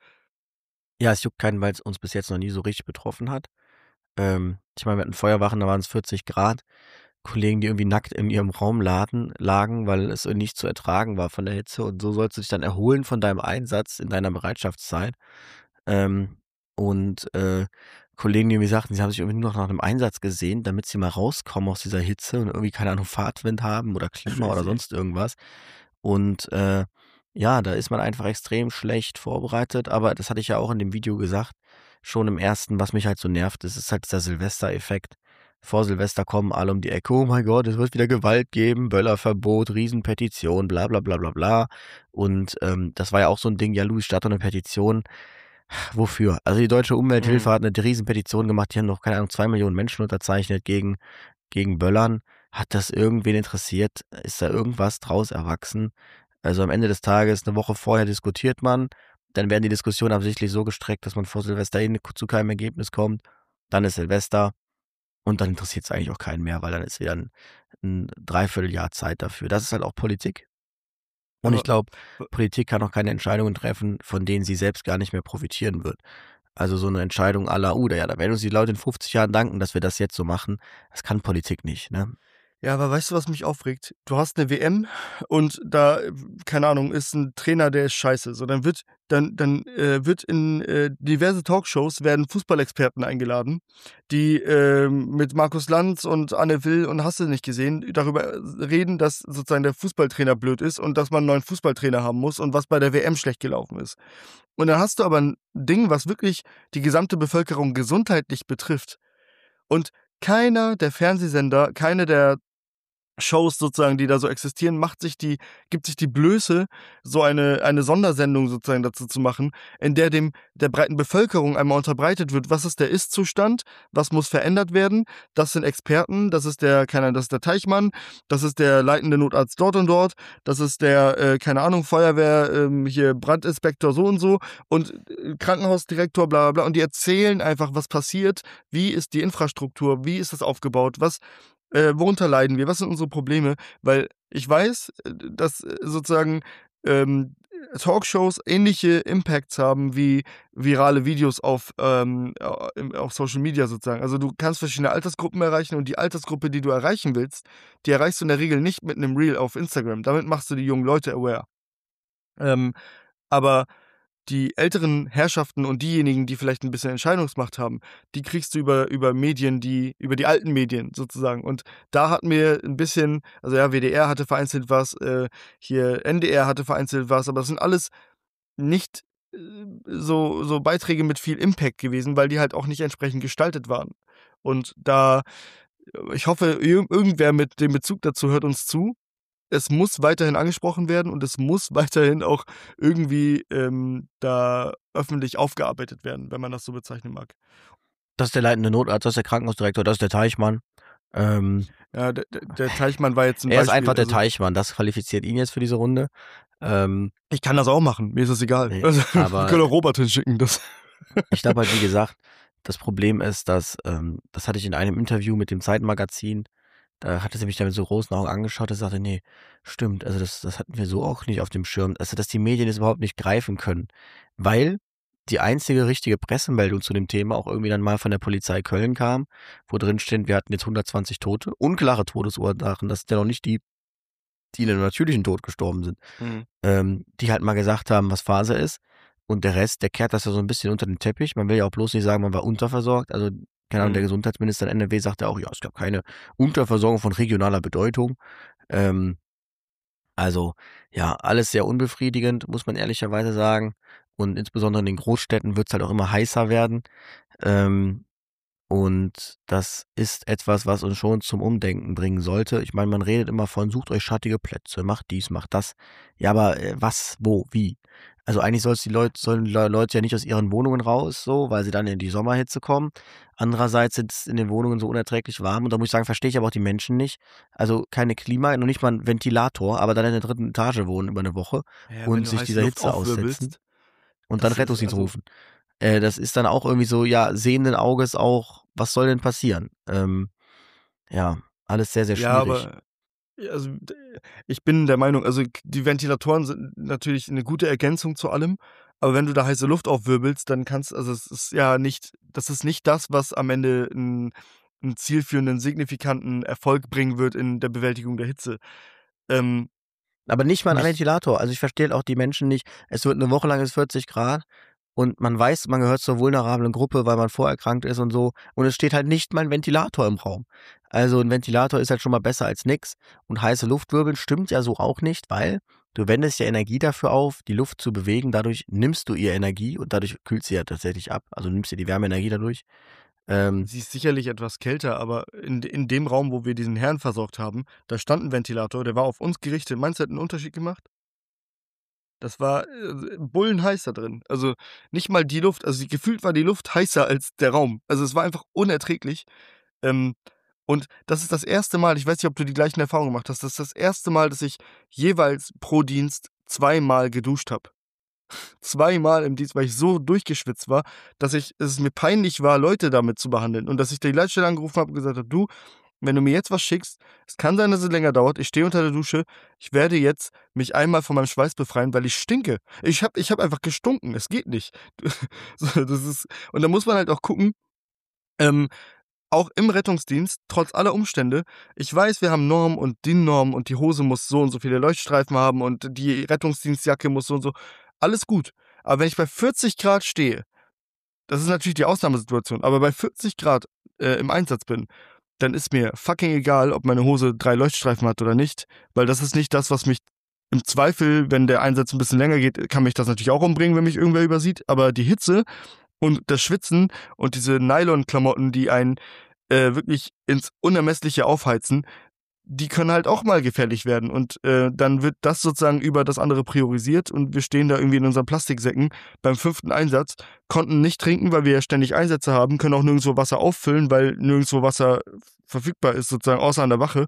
Ja, es juckt keinen, weil es uns bis jetzt noch nie so richtig betroffen hat. Ähm, ich meine, wir hatten Feuerwachen, da waren es vierzig Grad. Kollegen, die irgendwie nackt in ihrem Raum laden, lagen, weil es nicht zu ertragen war von der Hitze. Und so sollst du dich dann erholen von deinem Einsatz in deiner Bereitschaftszeit. Ähm, und äh, Kollegen, die mir sagten, sie haben sich irgendwie nur noch nach einem Einsatz gesehen, damit sie mal rauskommen aus dieser Hitze und irgendwie, keine Ahnung, Fahrtwind haben oder Klima oder Crazy. sonst irgendwas. Und äh, ja, da ist man einfach extrem schlecht vorbereitet. Aber das hatte ich ja auch in dem Video gesagt, schon im ersten, was mich halt so nervt, das ist halt dieser Silvester-Effekt. Vor Silvester kommen alle um die Ecke, oh mein Gott, es wird wieder Gewalt geben, Böllerverbot, Riesenpetition, bla bla bla bla bla. Und ähm, das war ja auch so ein Ding, ja, Louis, starte eine Petition. Wofür? Also die Deutsche Umwelthilfe Mhm. hat eine Riesenpetition gemacht, die haben noch, keine Ahnung, zwei Millionen Menschen unterzeichnet gegen, gegen Böllern. Hat das irgendwen interessiert? Ist da irgendwas draus erwachsen? Also am Ende des Tages, eine Woche vorher diskutiert man, dann werden die Diskussionen absichtlich so gestreckt, dass man vor Silvester hin zu keinem Ergebnis kommt. Dann ist Silvester und dann interessiert es eigentlich auch keinen mehr, weil dann ist wieder ein, ein Dreivierteljahr Zeit dafür. Das ist halt auch Politik. Und Aber ich glaube, w- Politik kann auch keine Entscheidungen treffen, von denen sie selbst gar nicht mehr profitieren wird. Also so eine Entscheidung à la, uh, ja, da werden uns die Leute in fünfzig Jahren danken, dass wir das jetzt so machen. Das kann Politik nicht, ne? Ja, aber weißt du, was mich aufregt? Du hast eine W M und da, äh, keine Ahnung, ist ein Trainer, der ist scheiße. So, dann wird, dann, dann äh, wird in äh, diverse Talkshows werden Fußballexperten eingeladen, die äh, mit Markus Lanz und Anne Will und hast du nicht gesehen, darüber reden, dass sozusagen der Fußballtrainer blöd ist und dass man einen neuen Fußballtrainer haben muss und was bei der W M schlecht gelaufen ist. Und dann hast du aber ein Ding, was wirklich die gesamte Bevölkerung gesundheitlich betrifft. Und keiner der Fernsehsender, keine der Shows sozusagen, die da so existieren, macht sich die, gibt sich die Blöße, so eine, eine Sondersendung sozusagen dazu zu machen, in der dem der breiten Bevölkerung einmal unterbreitet wird, was ist der Ist-Zustand, was muss verändert werden, das sind Experten, das ist der, keine Ahnung, das ist der Teichmann, das ist der leitende Notarzt dort und dort, das ist der, äh, keine Ahnung, Feuerwehr, ähm, hier Brandinspektor so und so und äh, Krankenhausdirektor, bla bla bla, und die erzählen einfach, was passiert, wie ist die Infrastruktur, wie ist das aufgebaut, was äh, worunter leiden wir? Was sind unsere Probleme? Weil ich weiß, äh, dass äh, sozusagen ähm, Talkshows ähnliche Impacts haben wie virale Videos auf, ähm, au- im- auf Social Media sozusagen. Also du kannst verschiedene Altersgruppen erreichen und die Altersgruppe, die du erreichen willst, die erreichst du in der Regel nicht mit einem Reel auf Instagram. Damit machst du die jungen Leute aware. Ähm, aber die älteren Herrschaften und diejenigen, die vielleicht ein bisschen Entscheidungsmacht haben, die kriegst du über, über Medien, die, über die alten Medien sozusagen. Und da hatten wir ein bisschen, also ja, W D R hatte vereinzelt was, äh, hier N D R hatte vereinzelt was, aber das sind alles nicht äh, so, so Beiträge mit viel Impact gewesen, weil die halt auch nicht entsprechend gestaltet waren. Und da, ich hoffe, ir- irgendwer mit dem Bezug dazu hört uns zu. Es muss weiterhin angesprochen werden und es muss weiterhin auch irgendwie ähm, da öffentlich aufgearbeitet werden, wenn man das so bezeichnen mag. Das ist der leitende Notarzt, das ist der Krankenhausdirektor, das ist der Teichmann. Ähm, Ja, der, der, der Teichmann war jetzt ein er ist Beispiel. einfach der Also, Teichmann, das qualifiziert ihn jetzt für diese Runde. Ähm, ich kann das auch machen, mir ist das egal. Nee, Also, aber- wir können auch Robert hinschicken. Das. Ich glaube halt, wie gesagt, das Problem ist, dass, ähm, das hatte ich in einem Interview mit dem Zeitmagazin, da hatte sie mich da mit so großen Augen angeschaut und sagte, nee, stimmt, also das, das hatten wir so auch nicht auf dem Schirm, also dass die Medien das überhaupt nicht greifen können, weil die einzige richtige Pressemeldung zu dem Thema auch irgendwie dann mal von der Polizei Köln kam, wo drin steht, wir hatten jetzt hundertzwanzig Tote, unklare Todesursachen, das sind ja noch nicht die, die in einem natürlichen Tod gestorben sind, Mhm. ähm, die halt mal gesagt haben, was Phase ist. Und der Rest, der kehrt das ja so ein bisschen unter den Teppich. Man will ja auch bloß nicht sagen, man war unterversorgt. Also, keine Ahnung, der Mhm. Gesundheitsminister in N R W sagte auch, ja, es gab keine Unterversorgung von regionaler Bedeutung. Ähm, also, ja, alles sehr unbefriedigend, muss man ehrlicherweise sagen. Und insbesondere in den Großstädten wird es halt auch immer heißer werden. Ähm, und das ist etwas, was uns schon zum Umdenken bringen sollte. Ich meine, man redet immer von, sucht euch schattige Plätze, macht dies, macht das. Ja, aber äh, was, wo, wie? Also eigentlich soll's die Leute, sollen die Le- Leute ja nicht aus ihren Wohnungen raus, so, weil sie dann in die Sommerhitze kommen. Andererseits sind es in den Wohnungen so unerträglich warm. Und da muss ich sagen, verstehe ich aber auch die Menschen nicht. Also keine Klima, noch nicht mal ein Ventilator, aber dann in der dritten Etage wohnen über eine Woche Ja, wenn und du sich heiße dieser Luft Hitze aussetzen aufwirbelst, und dann das ist Rettungsdienst also rufen. Äh, das ist dann auch irgendwie so, ja, sehenden Auges auch, was soll denn passieren? Ähm, ja, alles sehr, sehr ja, schwierig. aber ja, also d- ich bin der Meinung, also k- die Ventilatoren sind natürlich eine gute Ergänzung zu allem, aber wenn du da heiße Luft aufwirbelst, dann kannst, also es ist ja nicht, das ist nicht das, was am Ende einen, einen zielführenden, signifikanten Erfolg bringen wird in der Bewältigung der Hitze. Ähm, Aber nicht mal ein mich, Ventilator. Also ich verstehe halt auch die Menschen nicht. Es wird eine Woche lang ist vierzig Grad und man weiß, man gehört zur vulnerablen Gruppe, weil man vorerkrankt ist und so. Und es steht halt nicht mal ein Ventilator im Raum. Also ein Ventilator ist halt schon mal besser als nix. Und heiße Luftwirbeln stimmt ja so auch nicht, weil du wendest ja Energie dafür auf, die Luft zu bewegen. Dadurch nimmst du ihr Energie und dadurch kühlt sie ja tatsächlich ab. Also du nimmst ihr die Wärmeenergie dadurch. Ähm, sie ist sicherlich etwas kälter, aber in, in dem Raum, wo wir diesen Herrn versorgt haben, da stand ein Ventilator, der war auf uns gerichtet. Meinst du, hat einen Unterschied gemacht? Das war äh, bullenheiß da drin. Also, nicht mal die Luft, also gefühlt war die Luft heißer als der Raum. Also, es war einfach unerträglich. Ähm, und das ist das erste Mal, ich weiß nicht, ob du die gleichen Erfahrungen gemacht hast, das ist das erste Mal, dass ich jeweils pro Dienst zweimal geduscht habe. Zweimal im Dienst, weil ich so durchgeschwitzt war, dass ich es mir peinlich war, Leute damit zu behandeln und dass ich die Leitstelle angerufen habe und gesagt habe: „Du, wenn du mir jetzt was schickst, es kann sein, dass es länger dauert. Ich stehe unter der Dusche. Ich werde jetzt mich einmal von meinem Schweiß befreien, weil ich stinke. Ich habe ich habe einfach gestunken. Es geht nicht." So, das ist, und da muss man halt auch gucken, ähm, auch im Rettungsdienst, trotz aller Umstände, ich weiß, wir haben Normen und D I N-Normen und die Hose muss so und so viele Leuchtstreifen haben und die Rettungsdienstjacke muss so und so. Alles gut. Aber wenn ich bei vierzig Grad stehe, das ist natürlich die Ausnahmesituation, aber bei vierzig Grad äh, im Einsatz bin, dann ist mir fucking egal, ob meine Hose drei Leuchtstreifen hat oder nicht, weil das ist nicht das, was mich im Zweifel, wenn der Einsatz ein bisschen länger geht, kann mich das natürlich auch umbringen, wenn mich irgendwer übersieht, aber die Hitze und das Schwitzen und diese Nylon-Klamotten, die einen äh, wirklich ins Unermessliche aufheizen, die können halt auch mal gefährlich werden und äh, dann wird das sozusagen über das andere priorisiert und wir stehen da irgendwie in unseren Plastiksäcken beim fünften Einsatz, konnten nicht trinken, weil wir ja ständig Einsätze haben, können auch nirgendwo Wasser auffüllen, weil nirgendwo Wasser verfügbar ist, sozusagen außer an der Wache.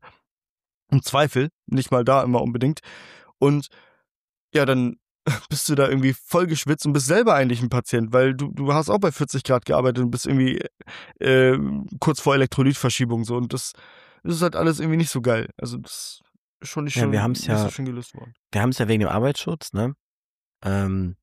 Im Zweifel, nicht mal da immer unbedingt. Und ja, dann bist du da irgendwie voll geschwitzt und bist selber eigentlich ein Patient, weil du, du hast auch bei vierzig Grad gearbeitet und bist irgendwie äh, kurz vor Elektrolytverschiebung so und das, das ist halt alles irgendwie nicht so geil. Also das ist schon nicht, ja, wir schon haben es nicht so ja, schön gelöst worden. wir haben es ja wegen dem Arbeitsschutz, ne? Ähm,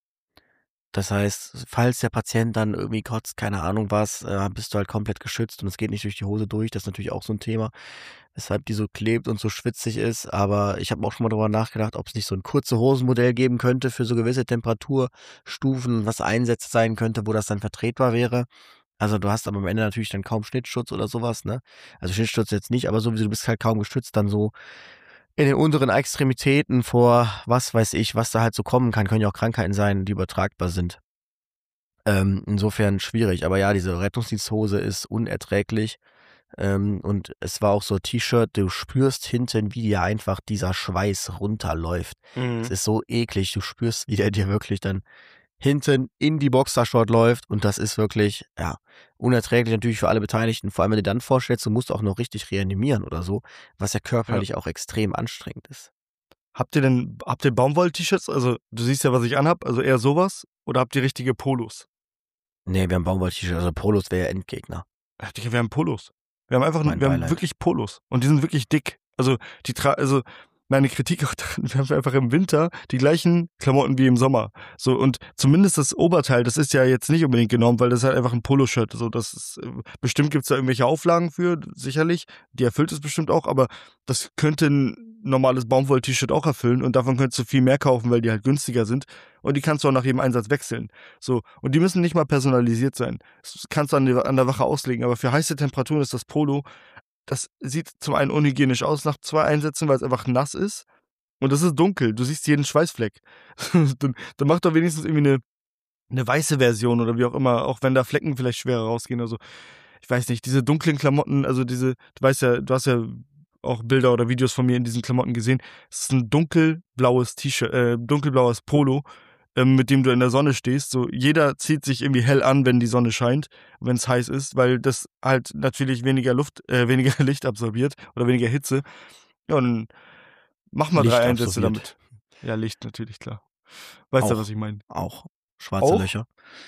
Das heißt, falls der Patient dann irgendwie kotzt, keine Ahnung was, äh, bist du halt komplett geschützt und es geht nicht durch die Hose durch. Das ist natürlich auch so ein Thema, weshalb die so klebt und so schwitzig ist. Aber ich habe auch schon mal darüber nachgedacht, ob es nicht so ein kurze Hosenmodell geben könnte für so gewisse Temperaturstufen, was einsetzt sein könnte, wo das dann vertretbar wäre. Also du hast aber am Ende natürlich dann kaum Schnittschutz oder sowas, ne? Also Schnittschutz jetzt nicht, aber sowieso, du bist halt kaum geschützt, dann so in den unteren Extremitäten vor was weiß ich, was da halt so kommen kann. Können ja auch Krankheiten sein, die übertragbar sind. Ähm, insofern schwierig. Aber ja, diese Rettungsdiensthose ist unerträglich. Ähm, und es war auch so T-Shirt, du spürst hinten, wie dir einfach dieser Schweiß runterläuft. Es ist so eklig, du spürst, wie der dir wirklich dann hinten in die Boxershort läuft und das ist wirklich, ja, unerträglich natürlich für alle Beteiligten. Vor allem, wenn du dir dann vorstellst, du musst auch noch richtig reanimieren oder so, was ja körperlich Ja. auch extrem anstrengend ist. Habt ihr denn, habt ihr Baumwoll-T-Shirts? Also du siehst ja, was ich anhab, also eher sowas, oder habt ihr richtige Polos? Nee, wir haben Baumwoll-T-Shirts, also Polos wäre ja Endgegner. Ja, Digga, wir haben Polos. Wir haben einfach, Mein wir haben Beileid. wirklich Polos und die sind wirklich dick. Also die tra also meine Kritik auch daran, wir haben einfach im Winter die gleichen Klamotten wie im Sommer. So, und zumindest das Oberteil, das ist ja jetzt nicht unbedingt genommen, weil das ist halt einfach ein Poloshirt. So, das ist, äh, bestimmt gibt's da irgendwelche Auflagen für, sicherlich. Die erfüllt es bestimmt auch, aber das könnte ein normales Baumwoll-T-Shirt auch erfüllen und davon könntest du viel mehr kaufen, weil die halt günstiger sind. Und die kannst du auch nach jedem Einsatz wechseln. So, und die müssen nicht mal personalisiert sein. Das kannst du an, die, an der Wache auslegen. Aber für heiße Temperaturen ist das Polo, das sieht zum einen unhygienisch aus nach zwei Einsätzen, weil es einfach nass ist. Und das ist dunkel. Du siehst jeden Schweißfleck. dann, dann mach doch wenigstens irgendwie eine, eine weiße Version oder wie auch immer, auch wenn da Flecken vielleicht schwerer rausgehen oder so. Ich weiß nicht, diese dunklen Klamotten, also diese, du weißt ja, du hast ja auch Bilder oder Videos von mir in diesen Klamotten gesehen. Es ist ein dunkelblaues T-Shirt, äh, dunkelblaues Polo, ähm, mit dem du in der Sonne stehst. So, jeder zieht sich irgendwie hell an, wenn die Sonne scheint, wenn es heiß ist, weil das halt natürlich weniger Luft, äh, weniger Licht absorbiert oder weniger Hitze. Ja, und mach mal Licht drei Einsätze absorbiert. damit. Ja, Licht natürlich, klar. Weißt du, Auch. was ich meine? Auch. Schwarze Auch? Löcher.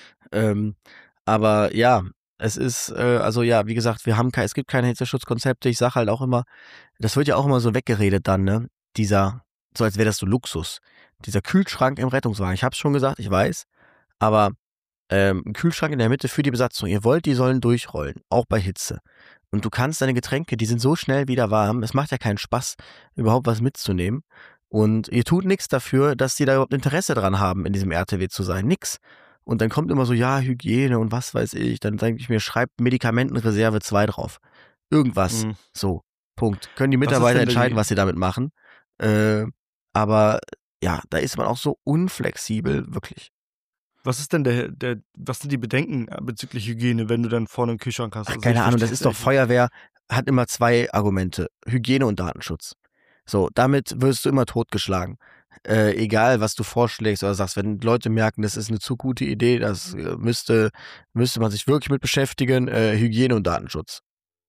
Ähm, aber ja, es ist, äh, also ja, wie gesagt, wir haben kein, es gibt keine Hitzeschutzkonzepte. Ich sage halt auch immer, das wird ja auch immer so weggeredet dann, ne? Dieser, so als wäre das so Luxus. Dieser Kühlschrank im Rettungswagen. Ich hab's schon gesagt, ich weiß. Aber ähm, ein Kühlschrank in der Mitte für die Besatzung. Ihr wollt, die sollen durchrollen, auch bei Hitze. Und du kannst deine Getränke, die sind so schnell wieder warm. Es macht ja keinen Spaß, überhaupt was mitzunehmen. Und ihr tut nichts dafür, dass die da überhaupt Interesse dran haben, in diesem R T W zu sein. Nix. Und dann kommt immer so, ja, Hygiene und was weiß ich. Dann denke ich mir, schreibt Medikamentenreserve zwei drauf. Irgendwas. Mhm. So, Punkt. Können die Was ist Mitarbeiter denn entscheiden, die- was sie damit machen. Äh, aber ja, da ist man auch so unflexibel, wirklich. Was ist denn der, der, was sind die Bedenken bezüglich Hygiene, wenn du dann vorne einen Kühlschrank hast? Ach, Also keine ich Ahnung, das versteh's ist doch echt nicht. Feuerwehr, hat immer zwei Argumente. Hygiene und Datenschutz. So, damit wirst du immer totgeschlagen. Äh, egal, was du vorschlägst oder sagst, wenn Leute merken, das ist eine zu gute Idee, das äh, müsste, müsste man sich wirklich mit beschäftigen, äh, Hygiene und Datenschutz.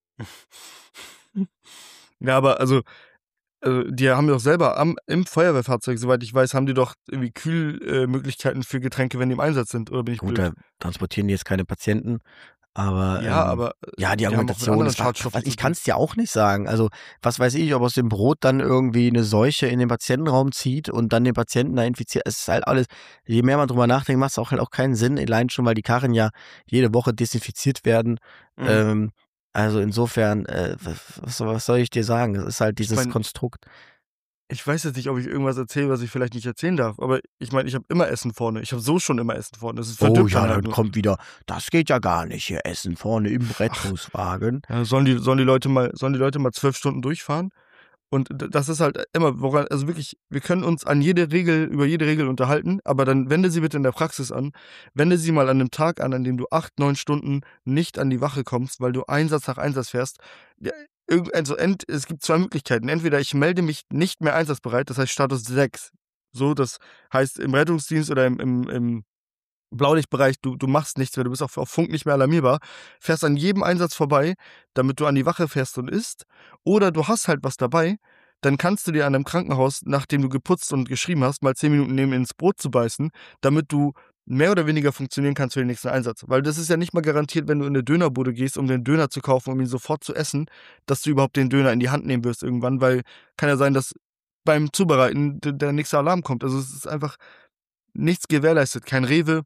Ja, aber also, also die haben doch selber am, im Feuerwehrfahrzeug, soweit ich weiß, haben die doch irgendwie Kühlmöglichkeiten für Getränke, wenn die im Einsatz sind, oder bin ich Gut, blöd? da transportieren die jetzt keine Patienten, aber Ja, ähm, aber ja, die die haben auch mit Argumentation, anderen das war, Schadstoffen ich zu kann es dir auch nicht sagen. Also, was weiß ich, ob aus dem Brot dann irgendwie eine Seuche in den Patientenraum zieht und dann den Patienten da infiziert. Es ist halt alles, je mehr man drüber nachdenkt, macht es auch halt auch keinen Sinn, allein schon, weil die Karren ja jede Woche desinfiziert werden. Mhm. Ähm, also insofern, äh, was, was soll ich dir sagen? Das ist halt dieses mein- Konstrukt. Ich weiß jetzt nicht, ob ich irgendwas erzähle, was ich vielleicht nicht erzählen darf, aber ich meine, ich habe immer Essen vorne. Ich habe so schon immer Essen vorne. Das ist Oh verdünnt ja, dann halt dann nur. kommt wieder, das geht ja gar nicht hier, Essen vorne im Rettungswagen. Ja, sollen die, sollen die Leute mal, sollen die Leute mal zwölf Stunden durchfahren? Und d- das ist halt immer, woran, also wirklich, wir können uns an jede Regel, über jede Regel unterhalten, aber dann wende sie bitte in der Praxis an. Wende sie mal an einem Tag an, an dem du acht, neun Stunden nicht an die Wache kommst, weil du Einsatz nach Einsatz fährst. Ja, irgend- also ent, es gibt zwei Möglichkeiten. Entweder ich melde mich nicht mehr einsatzbereit, das heißt Status sechs. So, das heißt im Rettungsdienst oder im, im, im Blaulichtbereich, du, du machst nichts mehr, du bist auf, auf Funk nicht mehr alarmierbar, fährst an jedem Einsatz vorbei, damit du an die Wache fährst und isst, oder du hast halt was dabei, dann kannst du dir an einem Krankenhaus, nachdem du geputzt und geschrieben hast, mal zehn Minuten nehmen, ins Brot zu beißen, damit du mehr oder weniger funktionieren kannst für den nächsten Einsatz. Weil das ist ja nicht mal garantiert, wenn du in eine Dönerbude gehst, um den Döner zu kaufen, um ihn sofort zu essen, dass du überhaupt den Döner in die Hand nehmen wirst irgendwann, weil kann ja sein, dass beim Zubereiten d- der nächste Alarm kommt. Also es ist einfach nichts gewährleistet, kein Rewe,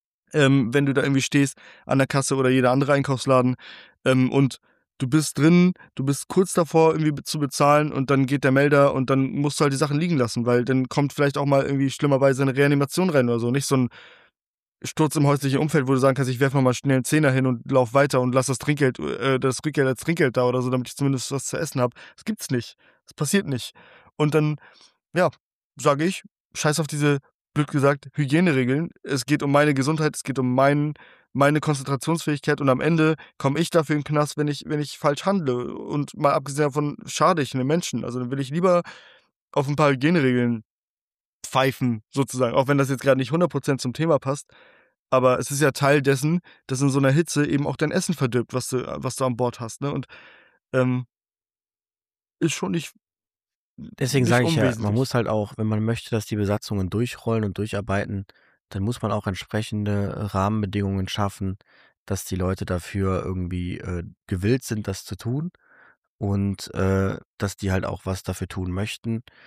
ähm, wenn du da irgendwie stehst an der Kasse oder jeder andere Einkaufsladen ähm, und du bist drin, du bist kurz davor irgendwie be- zu bezahlen und dann geht der Melder und dann musst du halt die Sachen liegen lassen, weil dann kommt vielleicht auch mal irgendwie schlimmerweise eine Reanimation rein oder so, nicht so ein Sturz im häuslichen Umfeld, wo du sagen kannst, ich werfe mal schnell einen Zehner hin und lauf weiter und lass das Trinkgeld, äh, das Rückgeld als Trinkgeld da oder so, damit ich zumindest was zu essen habe. Das gibt's nicht. Das passiert nicht. Und dann, ja, sage ich, scheiß auf diese, blöd gesagt, Hygieneregeln. Es geht um meine Gesundheit, es geht um mein, meine Konzentrationsfähigkeit und am Ende komme ich dafür in den Knast, wenn ich, wenn ich falsch handle. Und mal abgesehen davon schade ich einem Menschen. Also dann will ich lieber auf ein paar Hygieneregeln pfeifen, sozusagen. Auch wenn das jetzt gerade nicht hundert Prozent zum Thema passt. Aber es ist ja Teil dessen, dass in so einer Hitze eben auch dein Essen verdirbt, was du, was du an Bord hast. Ne? Und ähm, ist schon nicht, Deswegen nicht sage ich ja, man unwesentlich. muss halt auch, wenn man möchte, dass die Besatzungen durchrollen und durcharbeiten, dann muss man auch entsprechende Rahmenbedingungen schaffen, dass die Leute dafür irgendwie äh, gewillt sind, das zu tun und äh, dass die halt auch was dafür tun möchten.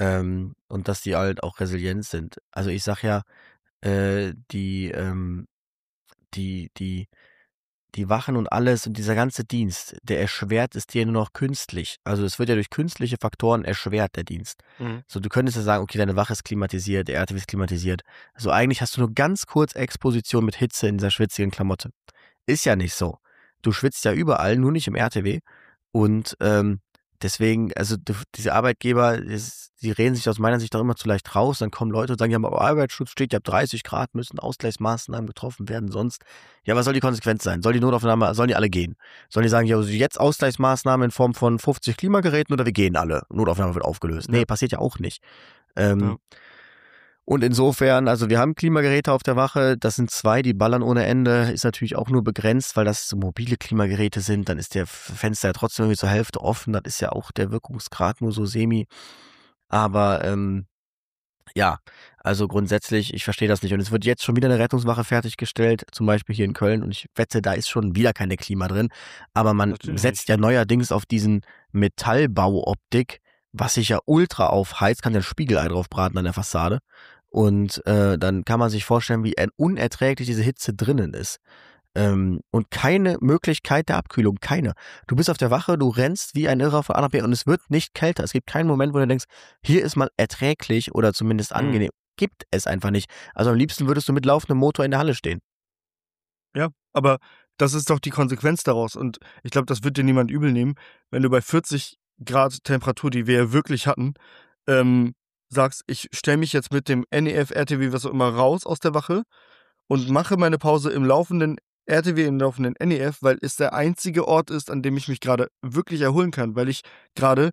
Ähm, und dass die halt auch resilient sind. Also ich sag ja, äh, die, ähm, die, die, die Wachen und alles und dieser ganze Dienst, der erschwert es dir nur noch künstlich. Also es wird ja durch künstliche Faktoren erschwert, der Dienst. Mhm. So, du könntest ja sagen, okay, deine Wache ist klimatisiert, der R T W ist klimatisiert. So, eigentlich hast du nur ganz kurz Exposition mit Hitze in dieser schwitzigen Klamotte. Ist ja nicht so. Du schwitzt ja überall, nur nicht im R T W. Und ähm, deswegen, also du, diese Arbeitgeber, das, die reden sich aus meiner Sicht auch immer zu leicht raus. Dann kommen Leute und sagen, ja, aber Arbeitsschutz steht ja dreißig Grad, müssen Ausgleichsmaßnahmen getroffen werden, sonst. Ja, was soll die Konsequenz sein? Soll die Notaufnahme, sollen die alle gehen? Sollen die sagen, ja, also jetzt Ausgleichsmaßnahmen in Form von fünfzig Klimageräten oder wir gehen alle? Notaufnahme wird aufgelöst. Nee, Ja. passiert ja auch nicht. Ähm, Ja. Und insofern, also wir haben Klimageräte auf der Wache, das sind zwei, die ballern ohne Ende, ist natürlich auch nur begrenzt, weil das so mobile Klimageräte sind, dann ist der Fenster ja trotzdem irgendwie zur Hälfte offen, das ist ja auch der Wirkungsgrad nur so semi. Aber ähm, ja, also grundsätzlich, ich verstehe das nicht. Und es wird jetzt schon wieder eine Rettungswache fertiggestellt, zum Beispiel hier in Köln, und ich wette, da ist schon wieder keine Klima drin. Aber man Natürlich setzt nicht. ja neuerdings auf diesen Metallbauoptik, was sich ja ultra aufheizt, kann ja ein Spiegelei drauf braten an der Fassade. Und äh, dann kann man sich vorstellen, wie unerträglich diese Hitze drinnen ist. Ähm, und keine Möglichkeit der Abkühlung, keine. Du bist auf der Wache, du rennst wie ein Irrer von A nach B und es wird nicht kälter. Es gibt keinen Moment, wo du denkst, hier ist mal erträglich oder zumindest Mhm. angenehm. Gibt es einfach nicht. Also am liebsten würdest du mit laufendem Motor in der Halle stehen. Ja, aber das ist doch die Konsequenz daraus. Und ich glaube, das wird dir niemand übel nehmen, wenn du bei vierzig Grad Temperatur, die wir ja wirklich hatten, ähm, sagst, ich stelle mich jetzt mit dem N E F, R T W, was auch immer, raus aus der Wache und mache meine Pause im laufenden R T W, im laufenden N E F, weil es der einzige Ort ist, an dem ich mich gerade wirklich erholen kann, weil ich gerade,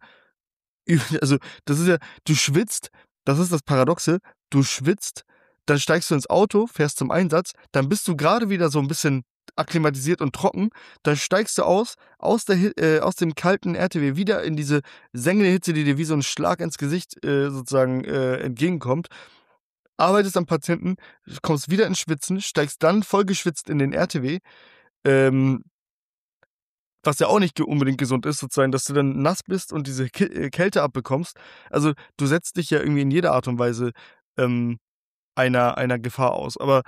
also das ist ja, du schwitzt, das ist das Paradoxe, du schwitzt, dann steigst du ins Auto, fährst zum Einsatz, dann bist du gerade wieder so ein bisschen akklimatisiert und trocken, dann steigst du aus, aus, der, Hi- äh, aus dem kalten R T W wieder in diese sengende Hitze, die dir wie so ein Schlag ins Gesicht äh, sozusagen äh, entgegenkommt, arbeitest am Patienten, kommst wieder ins Schwitzen, steigst dann voll geschwitzt in den R T W, ähm, was ja auch nicht ge- unbedingt gesund ist, sozusagen, dass du dann nass bist und diese Ki- äh, Kälte abbekommst. Also du setzt dich ja irgendwie in jeder Art und Weise ähm, einer, einer Gefahr aus. Aber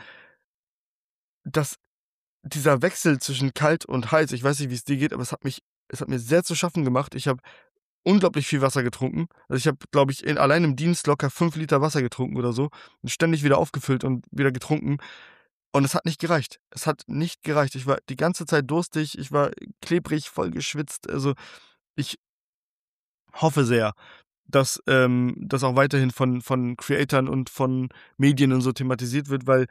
das, dieser Wechsel zwischen kalt und heiß, ich weiß nicht, wie es dir geht, aber es hat mich, es hat mir sehr zu schaffen gemacht. Ich habe unglaublich viel Wasser getrunken. Also ich habe, glaube ich, in, allein im Dienst locker fünf Liter Wasser getrunken oder so und ständig wieder aufgefüllt und wieder getrunken. Und es hat nicht gereicht. Es hat nicht gereicht. Ich war die ganze Zeit durstig, ich war klebrig, voll geschwitzt. Also ich hoffe sehr, dass ähm, das auch weiterhin von, von Creatoren und von Medien und so thematisiert wird, weil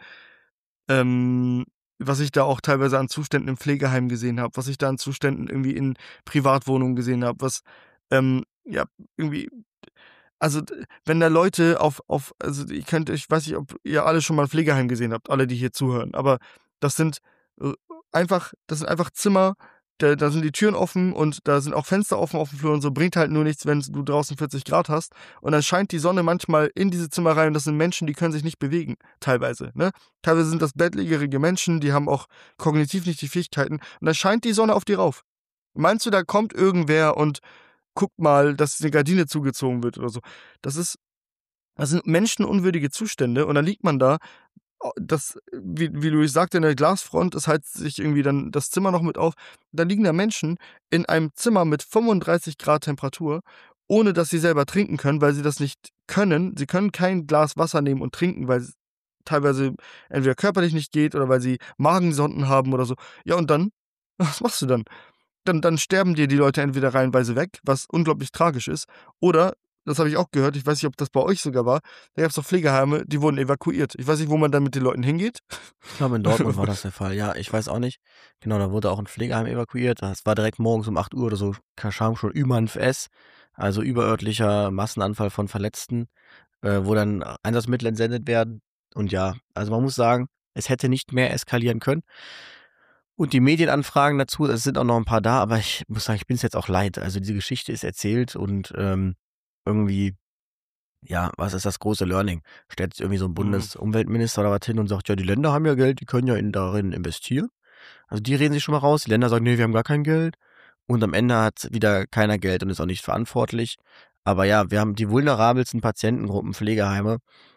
ähm, was ich da auch teilweise an Zuständen im Pflegeheim gesehen habe, was ich da an Zuständen irgendwie in Privatwohnungen gesehen habe, was ähm, ja irgendwie, also d- wenn da Leute auf, auf, also ihr könnt, ich weiß nicht, ob ihr alle schon mal ein Pflegeheim gesehen habt, alle, die hier zuhören, aber das sind äh, einfach, das sind einfach Zimmer, da, da sind die Türen offen und da sind auch Fenster offen auf dem Flur und so, bringt halt nur nichts, wenn du draußen vierzig Grad hast und dann scheint die Sonne manchmal in diese Zimmer rein und das sind Menschen, die können sich nicht bewegen, teilweise, ne? Teilweise sind das bettlägerige Menschen, die haben auch kognitiv nicht die Fähigkeiten und dann scheint die Sonne auf die rauf. Meinst du, da kommt irgendwer und guckt mal, dass eine Gardine zugezogen wird oder so? Das ist, das sind menschenunwürdige Zustände und dann liegt man da, oh, das, wie, wie Luis sagte, in der Glasfront, es heizt sich irgendwie dann das Zimmer noch mit auf. Da liegen da Menschen in einem Zimmer mit fünfunddreißig Grad Temperatur, ohne dass sie selber trinken können, weil sie das nicht können. Sie können kein Glas Wasser nehmen und trinken, weil es teilweise entweder körperlich nicht geht oder weil sie Magensonden haben oder so. Ja, und dann, was machst du dann? Dann, dann sterben dir die Leute entweder reihenweise weg, was unglaublich tragisch ist, oder, das habe ich auch gehört, ich weiß nicht, ob das bei euch sogar war, da gab es doch Pflegeheime, die wurden evakuiert. Ich weiß nicht, wo man dann mit den Leuten hingeht. Ich glaube, in Dortmund war das der Fall. Ja, ich weiß auch nicht. Genau, da wurde auch ein Pflegeheim evakuiert. Das war direkt morgens um acht Uhr oder so. Kam schon Ü-Manf S, also überörtlicher Massenanfall von Verletzten, äh, wo dann Einsatzmittel entsendet werden. Und ja, also man muss sagen, es hätte nicht mehr eskalieren können. Und die Medienanfragen dazu, es sind auch noch ein paar da, aber ich muss sagen, ich bin es jetzt auch leid. Also diese Geschichte ist erzählt und ähm, irgendwie, ja, was ist das große Learning? Stellt sich irgendwie so ein Mhm. Bundesumweltminister oder was hin und sagt, ja, die Länder haben ja Geld, die können ja in, darin investieren. Also die reden sich schon mal raus. Die Länder sagen, nee, wir haben gar kein Geld. Und am Ende hat wieder keiner Geld und ist auch nicht verantwortlich. Aber ja, wir haben die vulnerabelsten Patientengruppen, Pflegeheime,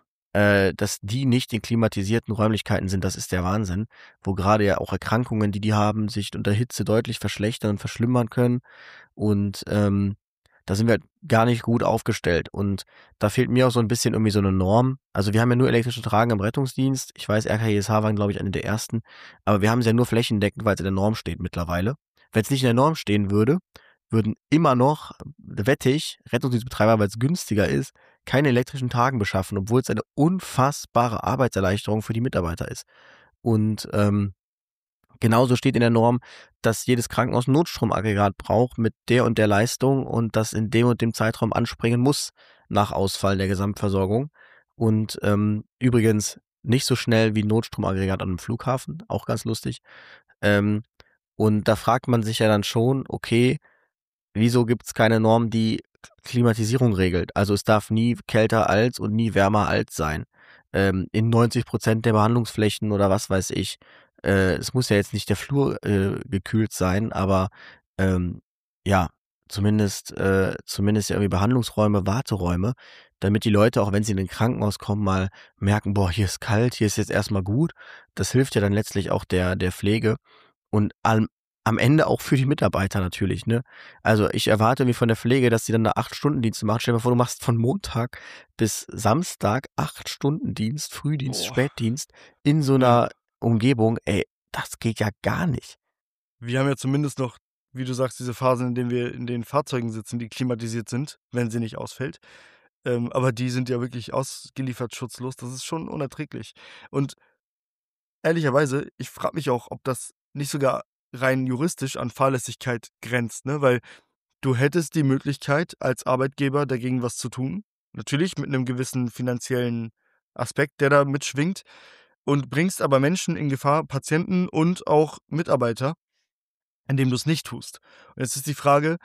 äh, dass die nicht in klimatisierten Räumlichkeiten sind, das ist der Wahnsinn. Wo gerade ja auch Erkrankungen, die die haben, sich unter Hitze deutlich verschlechtern und verschlimmern können. Und ähm, da sind wir gar nicht gut aufgestellt. Und da fehlt mir auch so ein bisschen irgendwie so eine Norm. Also wir haben ja nur elektrische Tragen im Rettungsdienst. Ich weiß, R K I S H waren, glaube ich, eine der ersten. Aber wir haben es ja nur flächendeckend, weil es in der Norm steht mittlerweile. Wenn es nicht in der Norm stehen würde, würden immer noch, wette ich, Rettungsdienstbetreiber, weil es günstiger ist, keine elektrischen Tragen beschaffen, obwohl es eine unfassbare Arbeitserleichterung für die Mitarbeiter ist. Und ähm, genauso steht in der Norm, dass jedes Krankenhaus ein Notstromaggregat braucht mit der und der Leistung und das in dem und dem Zeitraum anspringen muss nach Ausfall der Gesamtversorgung. Und ähm, übrigens nicht so schnell wie ein Notstromaggregat an einem Flughafen, auch ganz lustig. Ähm, und da fragt man sich ja dann schon, okay, wieso gibt es keine Norm, die Klimatisierung regelt? Also es darf nie kälter als und nie wärmer als sein. Ähm, in neunzig Prozent der Behandlungsflächen oder was weiß ich. Äh, es muss ja jetzt nicht der Flur äh, gekühlt sein, aber ähm, ja, zumindest, äh, zumindest ja irgendwie Behandlungsräume, Warteräume, damit die Leute, auch wenn sie in ein Krankenhaus kommen, mal merken, boah, hier ist kalt, hier ist jetzt erstmal gut. Das hilft ja dann letztlich auch der, der Pflege und am, am Ende auch für die Mitarbeiter natürlich, ne? Also ich erwarte mir von der Pflege, dass sie dann eine acht-Stunden-Dienste macht. Stell dir mal vor, du machst von Montag bis Samstag acht-Stunden-Dienst, Frühdienst, Boah. Spätdienst in so einer Umgebung. Ey, das geht ja gar nicht. Wir haben ja zumindest noch, wie du sagst, diese Phasen, in denen wir in den Fahrzeugen sitzen, die klimatisiert sind, wenn sie nicht ausfällt. Ähm, aber die sind ja wirklich ausgeliefert schutzlos. Das ist schon unerträglich. Und ehrlicherweise, ich frage mich auch, ob das nicht sogar rein juristisch an Fahrlässigkeit grenzt, ne? Weil du hättest die Möglichkeit, als Arbeitgeber dagegen was zu tun. Natürlich mit einem gewissen finanziellen Aspekt, der da mitschwingt. Und bringst aber Menschen in Gefahr, Patienten und auch Mitarbeiter, indem du es nicht tust. Und jetzt ist die Frage,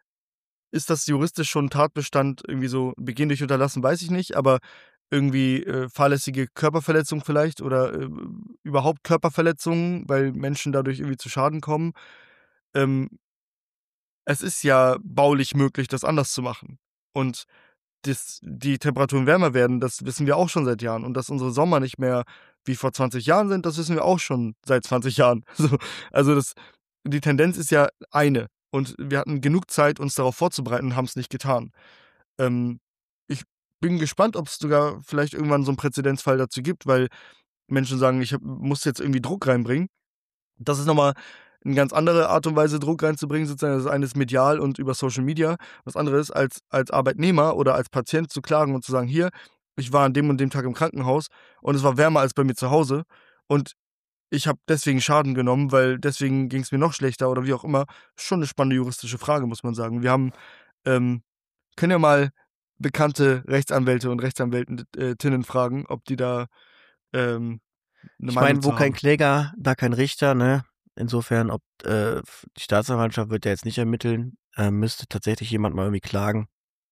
ist das juristisch schon Tatbestand, irgendwie so Begehen durch Unterlassen, weiß ich nicht, aber irgendwie äh, fahrlässige Körperverletzung vielleicht oder äh, überhaupt Körperverletzungen, weil Menschen dadurch irgendwie zu Schaden kommen. Ähm, es ist ja baulich möglich, das anders zu machen. Und dass die Temperaturen wärmer werden, das wissen wir auch schon seit Jahren. Und dass unsere Sommer nicht mehr wie vor zwanzig Jahren sind, das wissen wir auch schon seit zwanzig Jahren. So, also das, die Tendenz ist ja eine. Und wir hatten genug Zeit, uns darauf vorzubereiten und haben es nicht getan. Ähm, ich bin gespannt, ob es sogar vielleicht irgendwann so einen Präzedenzfall dazu gibt, weil Menschen sagen, ich hab, muss jetzt irgendwie Druck reinbringen. Das ist nochmal eine ganz andere Art und Weise, Druck reinzubringen. Sozusagen, das eine ist medial und über Social Media. Was anderes ist, als, als Arbeitnehmer oder als Patient zu klagen und zu sagen, hier, ich war an dem und dem Tag im Krankenhaus und es war wärmer als bei mir zu Hause und ich habe deswegen Schaden genommen, weil deswegen ging es mir noch schlechter oder wie auch immer. Schon eine spannende juristische Frage, muss man sagen. Wir haben, ähm, können ja mal bekannte Rechtsanwälte und Rechtsanwältinnen fragen, ob die da ähm, eine Ich Meinung meine, wo zu kein haben. Kläger, da kein Richter, ne? Insofern, ob äh, die Staatsanwaltschaft wird ja jetzt nicht ermitteln, äh, müsste tatsächlich jemand mal irgendwie klagen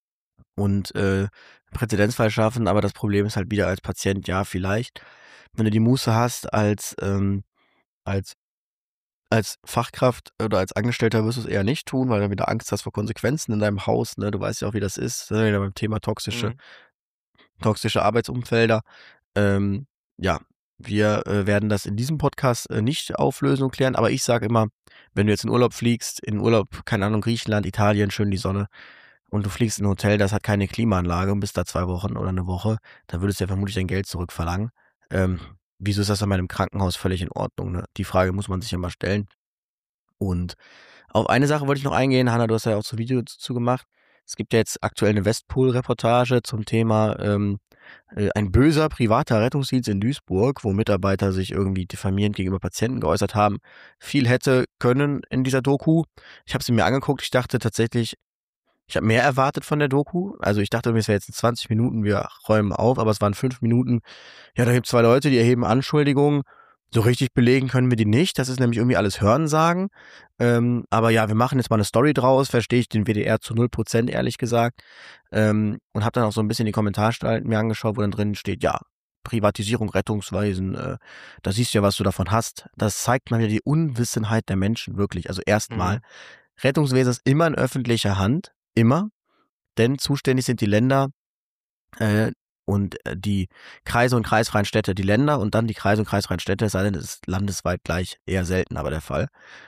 und äh, einen Präzedenzfall schaffen, aber das Problem ist halt wieder als Patient, ja, vielleicht, wenn du die Muße hast, als, ähm, als, als Fachkraft oder als Angestellter wirst du es eher nicht tun, weil du wieder Angst hast vor Konsequenzen in deinem Haus, ne? Du weißt ja auch, wie das ist, da sind wir wieder beim Thema toxische, Mhm. toxische Arbeitsumfelder. Ähm, ja, wir äh, werden das in diesem Podcast äh, nicht auflösen und klären, aber ich sage immer, wenn du jetzt in Urlaub fliegst, in Urlaub, keine Ahnung, Griechenland, Italien, schön die Sonne, und du fliegst in ein Hotel, das hat keine Klimaanlage und bist da zwei Wochen oder eine Woche, dann würdest du ja vermutlich dein Geld zurückverlangen. Ähm, wieso ist das in meinem Krankenhaus völlig in Ordnung? Ne? Die Frage muss man sich ja mal stellen. Und auf eine Sache wollte ich noch eingehen, Hanna, du hast ja auch so ein Video dazu gemacht. Es gibt ja jetzt aktuell eine Westpol-Reportage zum Thema ähm, äh, ein böser privater Rettungsdienst in Duisburg, wo Mitarbeiter sich irgendwie diffamierend gegenüber Patienten geäußert haben. Viel hätte können in dieser Doku. Ich habe sie mir angeguckt, ich dachte tatsächlich, ich habe mehr erwartet von der Doku. Also ich dachte, es wäre jetzt in zwanzig Minuten, wir räumen auf, aber es waren fünf Minuten. Ja, da gibt es zwei Leute, die erheben Anschuldigungen. So richtig belegen können wir die nicht. Das ist nämlich irgendwie alles Hörensagen. Ähm, aber ja, wir machen jetzt mal eine Story draus. Verstehe ich den W D R zu null Prozent, ehrlich gesagt. Ähm, und habe dann auch so ein bisschen die Kommentarspalten mir angeschaut, wo dann drin steht, ja, Privatisierung, Rettungsweisen, äh, da siehst du ja, was du davon hast. Das zeigt mal wieder die Unwissenheit der Menschen, wirklich. Also erstmal, Mhm. Rettungswesen ist immer in öffentlicher Hand. Immer. denn zuständig sind die Länder äh, und äh, die Kreise und kreisfreien Städte, die Länder und dann die Kreise und kreisfreien Städte, es sei denn, das ist landesweit gleich eher selten aber der Fall.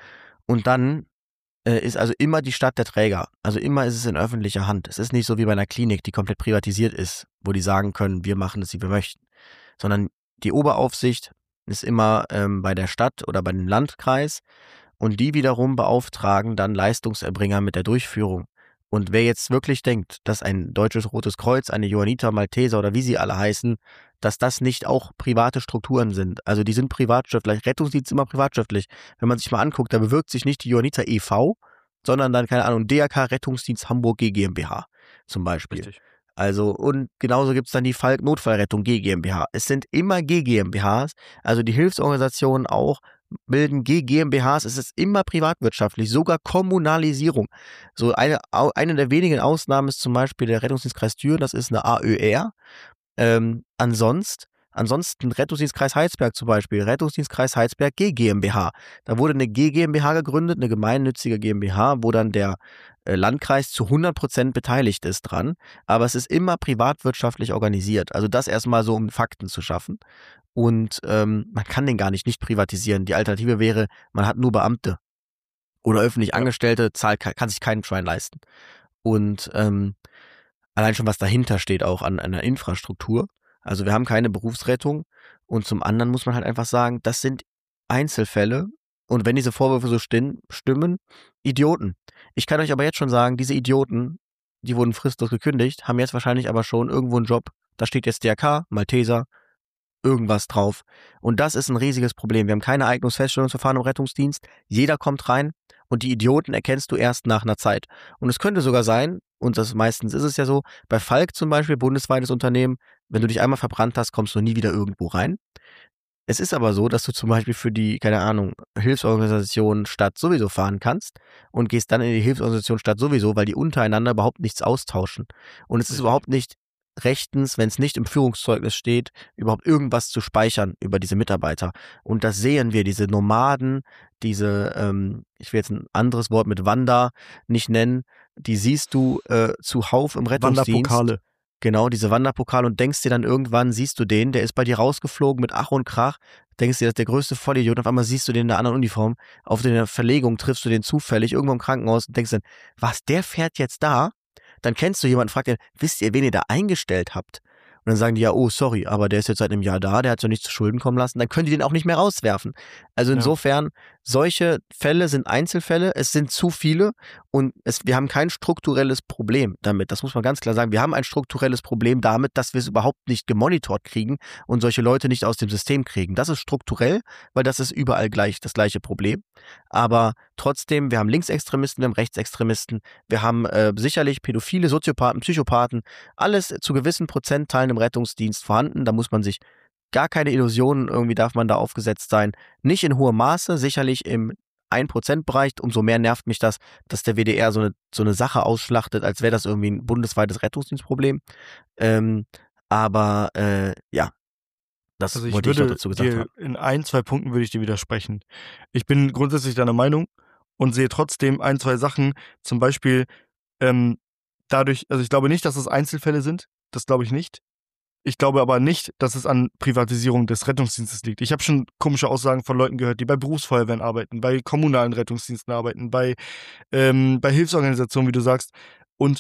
Und dann äh, ist also immer die Stadt der Träger. Also immer ist es in öffentlicher Hand. Es ist nicht so wie bei einer Klinik, die komplett privatisiert ist, wo die sagen können, wir machen es, wie wir möchten. Sondern die Oberaufsicht ist immer ähm, bei der Stadt oder bei dem Landkreis und die wiederum beauftragen dann Leistungserbringer mit der Durchführung. Und wer jetzt wirklich denkt, dass ein Deutsches Rotes Kreuz, eine Johanniter, Malteser oder wie sie alle heißen, dass das nicht auch private Strukturen sind. Also die sind privatschriftlich. Rettungsdienst ist immer privatschriftlich. Wenn man sich mal anguckt, da bewirkt sich nicht die Johanniter e V, sondern dann, keine Ahnung, D R K Rettungsdienst Hamburg G GmbH zum Beispiel. Richtig. Also, und genauso gibt es dann die Falk Notfallrettung G GmbH. Es sind immer G GmbHs, also die Hilfsorganisationen auch bilden G GmbHs, es ist immer privatwirtschaftlich, sogar Kommunalisierung. So eine, eine der wenigen Ausnahmen ist zum Beispiel der Rettungsdienstkreis Düren, das ist eine A Ö R. Ähm, ansonsten, ansonsten Rettungsdienstkreis Heilsberg zum Beispiel, Rettungsdienstkreis Heilsberg G GmbH. Da wurde eine G GmbH gegründet, eine gemeinnützige GmbH, wo dann der äh, Landkreis zu hundert Prozent beteiligt ist dran. Aber es ist immer privatwirtschaftlich organisiert. Also das erstmal so, um Fakten zu schaffen. Und ähm, man kann den gar nicht nicht privatisieren. Die Alternative wäre, man hat nur Beamte oder öffentlich Angestellte, zahlt, kann sich keinen Schwein leisten. Und ähm, allein schon, was dahinter steht auch an einer Infrastruktur. Also wir haben keine Berufsrettung und zum anderen muss man halt einfach sagen, das sind Einzelfälle und wenn diese Vorwürfe so stimmen, stimmen, Idioten. Ich kann euch aber jetzt schon sagen, diese Idioten, die wurden fristlos gekündigt, haben jetzt wahrscheinlich aber schon irgendwo einen Job. Da steht jetzt D R K, Malteser, irgendwas drauf. Und das ist ein riesiges Problem. Wir haben keine Eignungsfeststellungsverfahren im Rettungsdienst. Jeder kommt rein und die Idioten erkennst du erst nach einer Zeit. Und es könnte sogar sein, und das meistens ist es ja so, bei Falk zum Beispiel, bundesweites Unternehmen, wenn du dich einmal verbrannt hast, kommst du nie wieder irgendwo rein. Es ist aber so, dass du zum Beispiel für die, keine Ahnung, Hilfsorganisation Stadt sowieso fahren kannst und gehst dann in die Hilfsorganisation Stadt sowieso, weil die untereinander überhaupt nichts austauschen. Und es ist überhaupt nicht rechtens, wenn es nicht im Führungszeugnis steht, überhaupt irgendwas zu speichern über diese Mitarbeiter. Und das sehen wir, diese Nomaden, diese, ähm, ich will jetzt ein anderes Wort mit Wander nicht nennen, die siehst du äh, zuhauf im Rettungsdienst. Wanderpokale. Genau, diese Wanderpokale und denkst dir dann irgendwann, siehst du den, der ist bei dir rausgeflogen mit Ach und Krach, denkst dir, das ist der größte Vollidiot, auf einmal siehst du den in einer anderen Uniform, auf der Verlegung triffst du den zufällig irgendwo im Krankenhaus und denkst dann, was, der fährt jetzt da? Dann kennst du jemanden, fragt den, wisst ihr, wen ihr da eingestellt habt? Und dann sagen die ja, oh, sorry, aber der ist jetzt seit einem Jahr da, der hat so nichts zu Schulden kommen lassen, dann können die den auch nicht mehr rauswerfen. Also insofern, ja. Solche Fälle sind Einzelfälle, es sind zu viele und es, wir haben kein strukturelles Problem damit, das muss man ganz klar sagen. Wir haben ein strukturelles Problem damit, dass wir es überhaupt nicht gemonitort kriegen und solche Leute nicht aus dem System kriegen. Das ist strukturell, weil das ist überall gleich das gleiche Problem. Aber trotzdem, wir haben Linksextremisten, wir haben Rechtsextremisten, wir haben äh, sicherlich Pädophile, Soziopathen, Psychopathen, alles zu gewissen Prozentteilen im Rettungsdienst vorhanden. Da muss man sich gar keine Illusionen, irgendwie darf man da aufgesetzt sein. Nicht in hohem Maße, sicherlich im ein Prozent Bereich. Umso mehr nervt mich das, dass der W D R so eine, so eine Sache ausschlachtet, als wäre das irgendwie ein bundesweites Rettungsdienstproblem. Ähm, aber äh, ja, das also ich wollte ich würde noch dazu gesagt dir, haben. In ein, zwei Punkten würde ich dir widersprechen. Ich bin grundsätzlich deiner Meinung und sehe trotzdem ein, zwei Sachen, zum Beispiel ähm, dadurch, also ich glaube nicht, dass es Einzelfälle sind, das glaube ich nicht. Ich glaube aber nicht, dass es an Privatisierung des Rettungsdienstes liegt. Ich habe schon komische Aussagen von Leuten gehört, die bei Berufsfeuerwehren arbeiten, bei kommunalen Rettungsdiensten arbeiten, bei, ähm, bei Hilfsorganisationen, wie du sagst. Und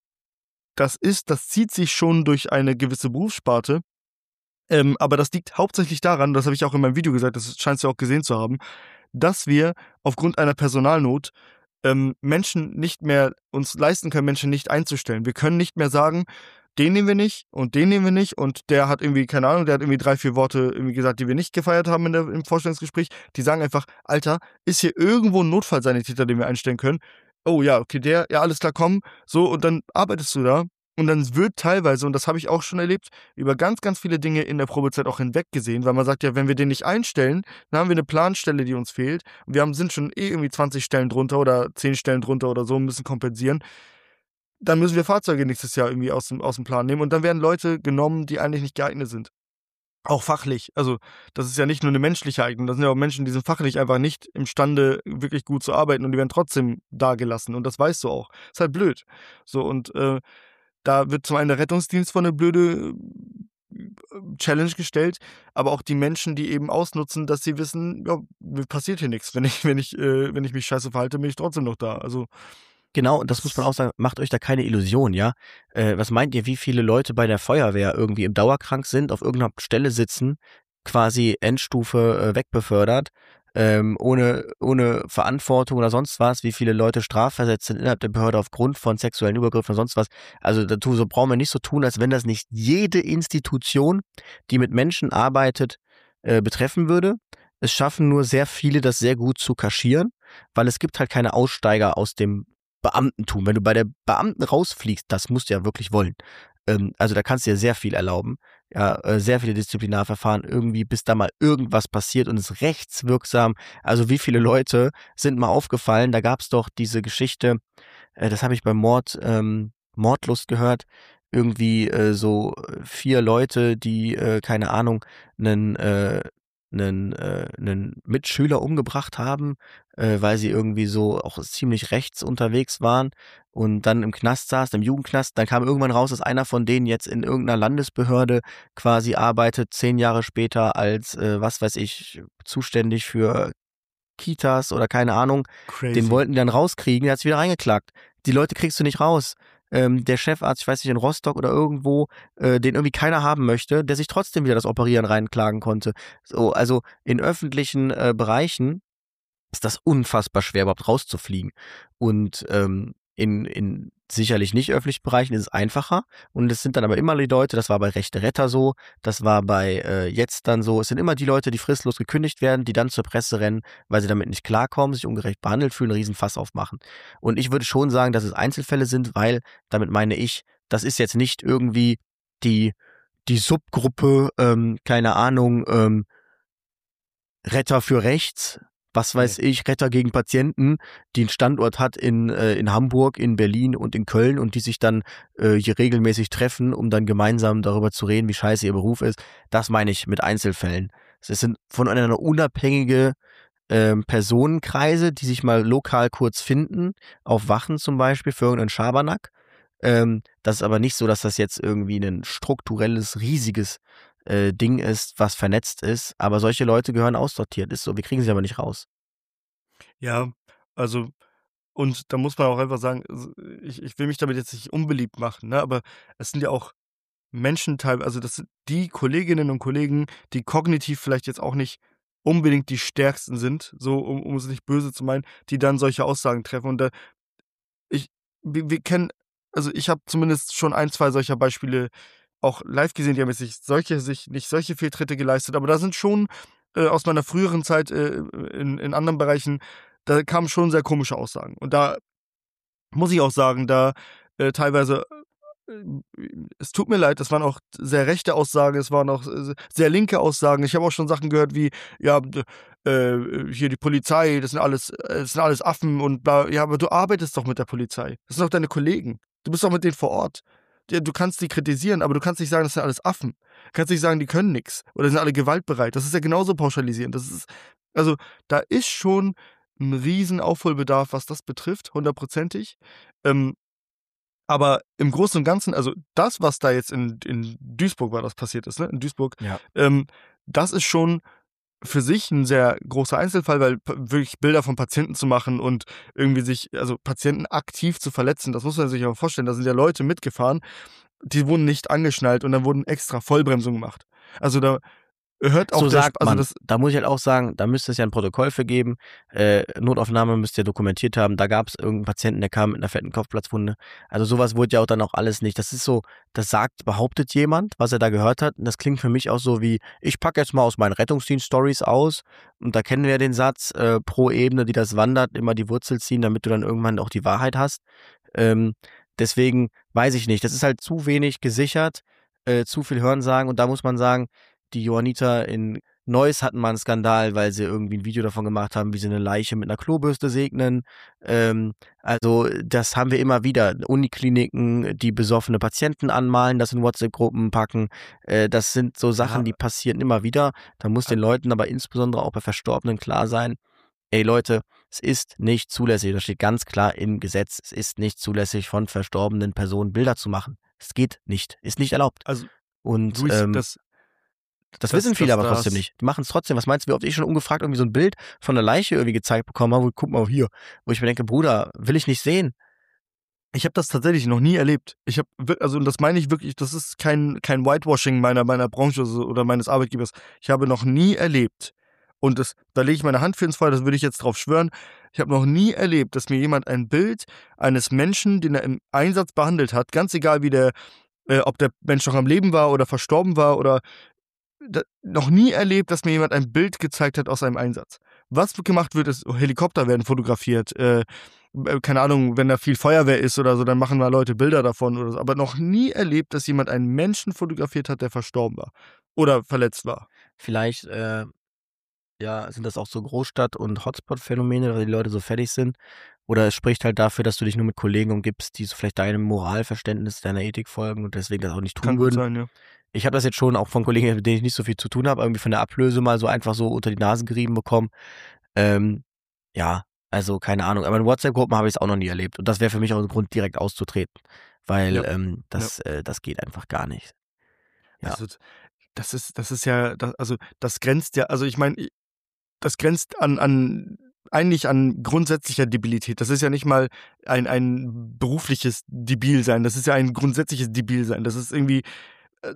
das ist, das zieht sich schon durch eine gewisse Berufssparte. Ähm, aber das liegt hauptsächlich daran, das habe ich auch in meinem Video gesagt, das scheinst du auch gesehen zu haben, dass wir aufgrund einer Personalnot ähm, Menschen nicht mehr uns leisten können, Menschen nicht einzustellen. Wir können nicht mehr sagen, den nehmen wir nicht und den nehmen wir nicht und der hat irgendwie, keine Ahnung, der hat irgendwie drei, vier Worte irgendwie gesagt, die wir nicht gefeiert haben in der, im Vorstellungsgespräch. Die sagen einfach, Alter, ist hier irgendwo ein Notfallsanitäter, den wir einstellen können? Oh ja, okay, der, ja, alles klar, komm. So, und dann arbeitest du da und dann wird teilweise, und das habe ich auch schon erlebt, über ganz, ganz viele Dinge in der Probezeit auch hinweg gesehen, weil man sagt ja, wenn wir den nicht einstellen, dann haben wir eine Planstelle, die uns fehlt und wir haben, sind schon eh irgendwie zwanzig Stellen drunter oder zehn Stellen drunter oder so, müssen kompensieren. Dann müssen wir Fahrzeuge nächstes Jahr irgendwie aus dem, aus dem Plan nehmen und dann werden Leute genommen, die eigentlich nicht geeignet sind. Auch fachlich. Also das ist ja nicht nur eine menschliche Eignung, das sind ja auch Menschen, die sind fachlich einfach nicht imstande, wirklich gut zu arbeiten und die werden trotzdem da gelassen und das weißt du auch. Ist halt blöd. So und äh, da wird zum einen der Rettungsdienst vor eine blöde äh, Challenge gestellt, aber auch die Menschen, die eben ausnutzen, dass sie wissen, ja, mir passiert hier nichts. Wenn ich, wenn ich, äh, wenn ich mich scheiße verhalte, bin ich trotzdem noch da. Also Genau, und das muss man auch sagen, macht euch da keine Illusion, ja. Äh, was meint ihr, wie viele Leute bei der Feuerwehr irgendwie im Dauerkrank sind, auf irgendeiner Stelle sitzen, quasi Endstufe äh, wegbefördert, ähm, ohne, ohne Verantwortung oder sonst was, wie viele Leute strafversetzt sind innerhalb der Behörde aufgrund von sexuellen Übergriffen oder sonst was. Also dazu so brauchen wir nicht so tun, als wenn das nicht jede Institution, die mit Menschen arbeitet, äh, betreffen würde. Es schaffen nur sehr viele, das sehr gut zu kaschieren, weil es gibt halt keine Aussteiger aus dem Beamtentum. Wenn du bei der Beamten rausfliegst, das musst du ja wirklich wollen. Ähm, also da kannst du dir sehr viel erlauben. Ja, äh, sehr viele Disziplinarverfahren irgendwie, bis da mal irgendwas passiert und ist rechtswirksam. Also wie viele Leute sind mal aufgefallen? Da gab es doch diese Geschichte, äh, das habe ich beim Mord, ähm, Mordlust gehört. Irgendwie äh, so vier Leute, die, äh, keine Ahnung, einen äh, einen, äh, einen Mitschüler umgebracht haben, äh, weil sie irgendwie so auch ziemlich rechts unterwegs waren und dann im Knast saßen, im Jugendknast. Dann kam irgendwann raus, dass einer von denen jetzt in irgendeiner Landesbehörde quasi arbeitet, zehn Jahre später als, äh, was weiß ich, zuständig für Kitas oder keine Ahnung. crazy. Den wollten die dann rauskriegen, der hat sich wieder reingeklagt. Die Leute kriegst du nicht raus. Ähm, der Chefarzt, ich weiß nicht, in Rostock oder irgendwo, äh, den irgendwie keiner haben möchte, der sich trotzdem wieder das Operieren reinklagen konnte. So, also in öffentlichen äh, Bereichen ist das unfassbar schwer, überhaupt rauszufliegen. Und ähm, in, in sicherlich nicht öffentlichen Bereichen ist es einfacher. Und es sind dann aber immer die Leute, das war bei Rechte Retter so, das war bei äh, jetzt dann so, es sind immer die Leute, die fristlos gekündigt werden, die dann zur Presse rennen, weil sie damit nicht klarkommen, sich ungerecht behandelt fühlen, einen riesen Fass aufmachen. Und ich würde schon sagen, dass es Einzelfälle sind, weil, damit meine ich, das ist jetzt nicht irgendwie die, die Subgruppe, ähm, keine Ahnung, ähm, Retter für Rechts, was weiß ich, Retter gegen Patienten, die einen Standort hat in, äh, in Hamburg, in Berlin und in Köln und die sich dann äh, hier regelmäßig treffen, um dann gemeinsam darüber zu reden, wie scheiße ihr Beruf ist. Das meine ich mit Einzelfällen. Es sind voneinander unabhängige ähm, Personenkreise, die sich mal lokal kurz finden, auf Wachen zum Beispiel für irgendeinen Schabernack. Ähm, das ist aber nicht so, dass das jetzt irgendwie ein strukturelles, riesiges äh, Ding ist, was vernetzt ist. Aber solche Leute gehören aussortiert. Ist so, wir kriegen sie aber nicht raus. Ja, also, und da muss man auch einfach sagen, ich, ich will mich damit jetzt nicht unbeliebt machen, ne? Aber es sind ja auch Menschen teilweise, also das sind die Kolleginnen und Kollegen, die kognitiv vielleicht jetzt auch nicht unbedingt die stärksten sind, so um, um es nicht böse zu meinen, die dann solche Aussagen treffen. Und da, ich, wir, wir kennen, also ich habe zumindest schon ein, zwei solcher Beispiele auch live gesehen, die haben jetzt nicht solche, sich nicht solche Fehltritte geleistet, aber da sind schon äh, aus meiner früheren Zeit äh, in, in anderen Bereichen, da kamen schon sehr komische Aussagen. Und da muss ich auch sagen, da äh, teilweise, äh, es tut mir leid, das waren auch sehr rechte Aussagen, es waren auch äh, sehr linke Aussagen. Ich habe auch schon Sachen gehört wie, ja, äh, hier die Polizei, das sind alles, das sind alles Affen und bla. Ja, aber du arbeitest doch mit der Polizei. Das sind doch deine Kollegen. Du bist doch mit denen vor Ort. Ja, du kannst die kritisieren, aber du kannst nicht sagen, das sind alles Affen. Du kannst nicht sagen, die können nichts oder sind alle gewaltbereit. Das ist ja genauso pauschalisierend. Das ist, also da ist schon ein riesen Aufholbedarf, was das betrifft, hundertprozentig. Ähm, aber im Großen und Ganzen, also das, was da jetzt in, in Duisburg war, das passiert ist, ne? In Duisburg, Ja. ähm, das ist schon für sich ein sehr großer Einzelfall, weil p- wirklich Bilder von Patienten zu machen und irgendwie sich, also Patienten aktiv zu verletzen, das muss man sich auch vorstellen. Da sind ja Leute mitgefahren, die wurden nicht angeschnallt und dann wurden extra Vollbremsungen gemacht. Also da hört auch So der, sagt also man. das, Da muss ich halt auch sagen, da müsste es ja ein Protokoll für geben. Äh, Notaufnahme müsst ihr dokumentiert haben. Da gab es irgendeinen Patienten, der kam mit einer fetten Kopfplatzwunde. Also sowas wurde ja auch dann auch alles nicht. Das ist so, das sagt, behauptet jemand, was er da gehört hat. Und das klingt für mich auch so wie, ich packe jetzt mal aus meinen Rettungsdienst-Stories aus. Und da kennen wir ja den Satz, äh, pro Ebene, die das wandert, immer die Wurzel ziehen, damit du dann irgendwann auch die Wahrheit hast. Ähm, deswegen weiß ich nicht. Das ist halt zu wenig gesichert, äh, zu viel Hörensagen. Und da muss man sagen, die Johanniter in Neuss hatten mal einen Skandal, weil sie irgendwie ein Video davon gemacht haben, wie sie eine Leiche mit einer Klobürste segnen. Ähm, also das haben wir immer wieder. Unikliniken, die besoffene Patienten anmalen, das in WhatsApp-Gruppen packen. Äh, das sind so Sachen, Ja. die passieren immer wieder. Da muss den Leuten aber insbesondere auch bei Verstorbenen klar sein, ey Leute, es ist nicht zulässig, das steht ganz klar im Gesetz, es ist nicht zulässig, von verstorbenen Personen Bilder zu machen. Es geht nicht, ist nicht erlaubt. Also, Und Luis, ähm, das, das das, wissen viele das, aber trotzdem das, nicht. Die machen es trotzdem. Was meinst du, wie oft ich schon ungefragt irgendwie so ein Bild von einer Leiche irgendwie gezeigt bekommen habe? Guck mal hier. Wo ich mir denke, Bruder, will ich nicht sehen. Ich habe das tatsächlich noch nie erlebt. Ich habe, also und das meine ich wirklich, das ist kein, kein Whitewashing meiner, meiner Branche oder meines Arbeitgebers. Ich habe noch nie erlebt, und das, da lege ich meine Hand für ins Feuer, das würde ich jetzt drauf schwören, ich habe noch nie erlebt, dass mir jemand ein Bild eines Menschen, den er im Einsatz behandelt hat, ganz egal wie der, äh, ob der Mensch noch am Leben war oder verstorben war oder da, noch nie erlebt, dass mir jemand ein Bild gezeigt hat aus einem Einsatz. Was gemacht wird, ist, Helikopter werden fotografiert, äh, keine Ahnung, wenn da viel Feuerwehr ist oder so, dann machen mal Leute Bilder davon oder so. Aber noch nie erlebt, dass jemand einen Menschen fotografiert hat, der verstorben war oder verletzt war. Vielleicht äh, ja, sind das auch so Großstadt- und Hotspot-Phänomene, weil die Leute so fertig sind. Oder es spricht halt dafür, dass du dich nur mit Kollegen umgibst, die so vielleicht deinem Moralverständnis, deiner Ethik folgen und deswegen das auch nicht tun Kann gut würden. sein, ja. Ich habe das jetzt schon auch von Kollegen, mit denen ich nicht so viel zu tun habe, irgendwie von der Ablöse mal so einfach so unter die Nasen gerieben bekommen. Ähm, ja, also keine Ahnung. Aber in WhatsApp-Gruppen habe ich es auch noch nie erlebt. Und das wäre für mich auch ein Grund, direkt auszutreten. Weil Ja. ähm, das, äh, das geht einfach gar nicht. Ja. Also, das ist, das ist ja, das, also das grenzt ja, also ich meine, das grenzt an, an eigentlich an grundsätzlicher Debilität. Das ist ja nicht mal ein, ein berufliches Debilsein, das ist ja ein grundsätzliches Debilsein. Das ist irgendwie, äh,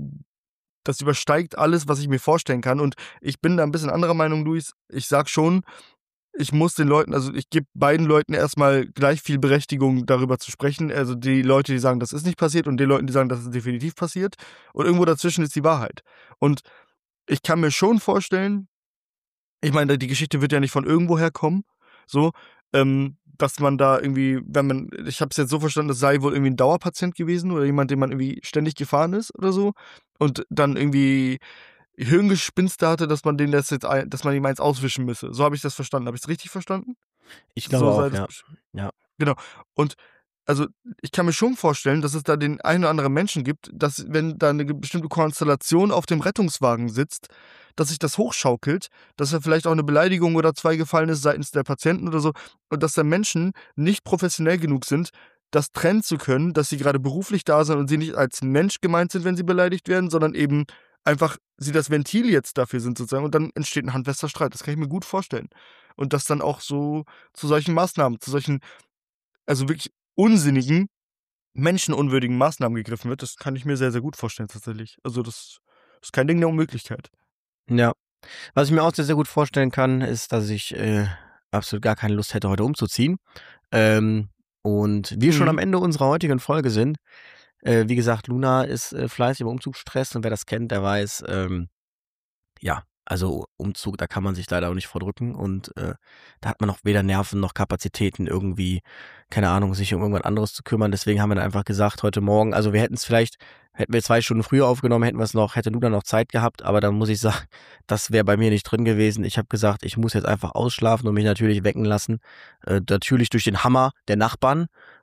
das übersteigt alles, was ich mir vorstellen kann. Und ich bin da ein bisschen anderer Meinung, Luis. Ich sag schon, ich muss den Leuten, also ich gebe beiden Leuten erstmal gleich viel Berechtigung, darüber zu sprechen. Also die Leute, die sagen, das ist nicht passiert, und die Leute, die sagen, das ist definitiv passiert. Und irgendwo dazwischen ist die Wahrheit. Und ich kann mir schon vorstellen, ich meine, die Geschichte wird ja nicht von irgendwoher kommen, so, ähm, dass man da irgendwie, wenn man, ich habe es jetzt so verstanden, das sei wohl irgendwie ein Dauerpatient gewesen oder jemand, den man irgendwie ständig gefahren ist oder so und dann irgendwie Hirngespinste hatte, dass man den das jetzt, ein, dass man ihm eins auswischen müsse. So habe ich das verstanden. Habe ich es richtig verstanden? Ich glaube so auch, sei das ja. besch- ja. Genau. Und also ich kann mir schon vorstellen, dass es da den einen oder anderen Menschen gibt, dass wenn da eine bestimmte Konstellation auf dem Rettungswagen sitzt, dass sich das hochschaukelt, dass da vielleicht auch eine Beleidigung oder zwei gefallen ist seitens der Patienten oder so, und dass da Menschen nicht professionell genug sind, das trennen zu können, dass sie gerade beruflich da sind und sie nicht als Mensch gemeint sind, wenn sie beleidigt werden, sondern eben einfach sie das Ventil jetzt dafür sind sozusagen, und dann entsteht ein handfester Streit. Das kann ich mir gut vorstellen. Und dass dann auch so zu solchen Maßnahmen, zu solchen, also wirklich unsinnigen, menschenunwürdigen Maßnahmen gegriffen wird, das kann ich mir sehr, sehr gut vorstellen tatsächlich. Also das ist kein Ding der Unmöglichkeit. Ja. Was ich mir auch sehr, sehr gut vorstellen kann, ist, dass ich äh, absolut gar keine Lust hätte, heute umzuziehen. Ähm, und wir schon Mhm. am Ende unserer heutigen Folge sind. Äh, wie gesagt, Luna ist äh, fleißig im Umzugsstress, und wer das kennt, der weiß, ähm, ja, also Umzug, da kann man sich leider auch nicht vordrücken, und äh, da hat man auch weder Nerven noch Kapazitäten irgendwie, keine Ahnung, sich um irgendwas anderes zu kümmern. Deswegen haben wir dann einfach gesagt, heute Morgen, also wir hätten es vielleicht, hätten wir zwei Stunden früher aufgenommen, hätten wir es noch, hätte Luna noch Zeit gehabt, aber dann muss ich sagen, das wäre bei mir nicht drin gewesen. Ich habe gesagt, ich muss jetzt einfach ausschlafen und mich natürlich wecken lassen, äh, natürlich durch den Hammer der Nachbarn,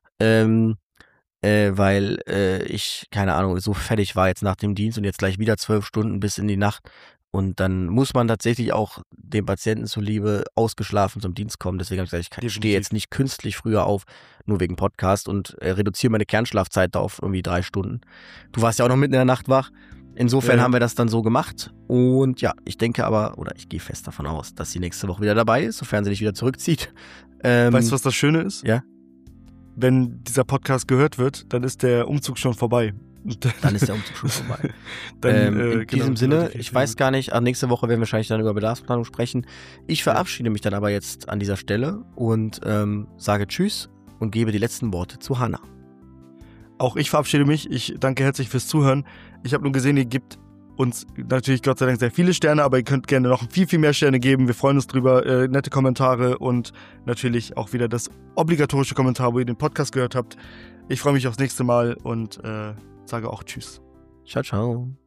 ähm, äh, weil äh, ich, keine Ahnung, so fertig war jetzt nach dem Dienst und jetzt gleich wieder zwölf Stunden bis in die Nacht. Und dann muss man tatsächlich auch dem Patienten zuliebe ausgeschlafen zum Dienst kommen. Deswegen habe ich gesagt, ich stehe jetzt nicht künstlich früher auf, nur wegen Podcast, und äh, reduziere meine Kernschlafzeit da auf irgendwie drei Stunden. Du warst ja auch noch mitten in der Nacht wach. Insofern Ja. haben wir das dann so gemacht. Und ja, ich denke aber, oder ich gehe fest davon aus, dass sie nächste Woche wieder dabei ist, sofern sie nicht wieder zurückzieht. Ähm, Weißt du, was das Schöne ist? Ja. Wenn dieser Podcast gehört wird, dann ist der Umzug schon vorbei. Dann ist der Umzug schon vorbei. Dann, ähm, äh, in genau, diesem die Sinne, Leute ich kriegen- weiß gar nicht, ah, nächste Woche werden wir wahrscheinlich dann über Bedarfsplanung sprechen. Ich verabschiede mich dann aber jetzt an dieser Stelle und ähm, sage Tschüss und gebe die letzten Worte zu Hannah. Auch ich verabschiede mich. Ich danke herzlich fürs Zuhören. Ich habe nur gesehen, ihr gebt uns natürlich Gott sei Dank sehr viele Sterne, aber ihr könnt gerne noch viel, viel mehr Sterne geben. Wir freuen uns drüber. Äh, nette Kommentare und natürlich auch wieder das obligatorische Kommentar, wo ihr den Podcast gehört habt. Ich freue mich aufs nächste Mal und äh, sage auch Tschüss. Ciao, ciao.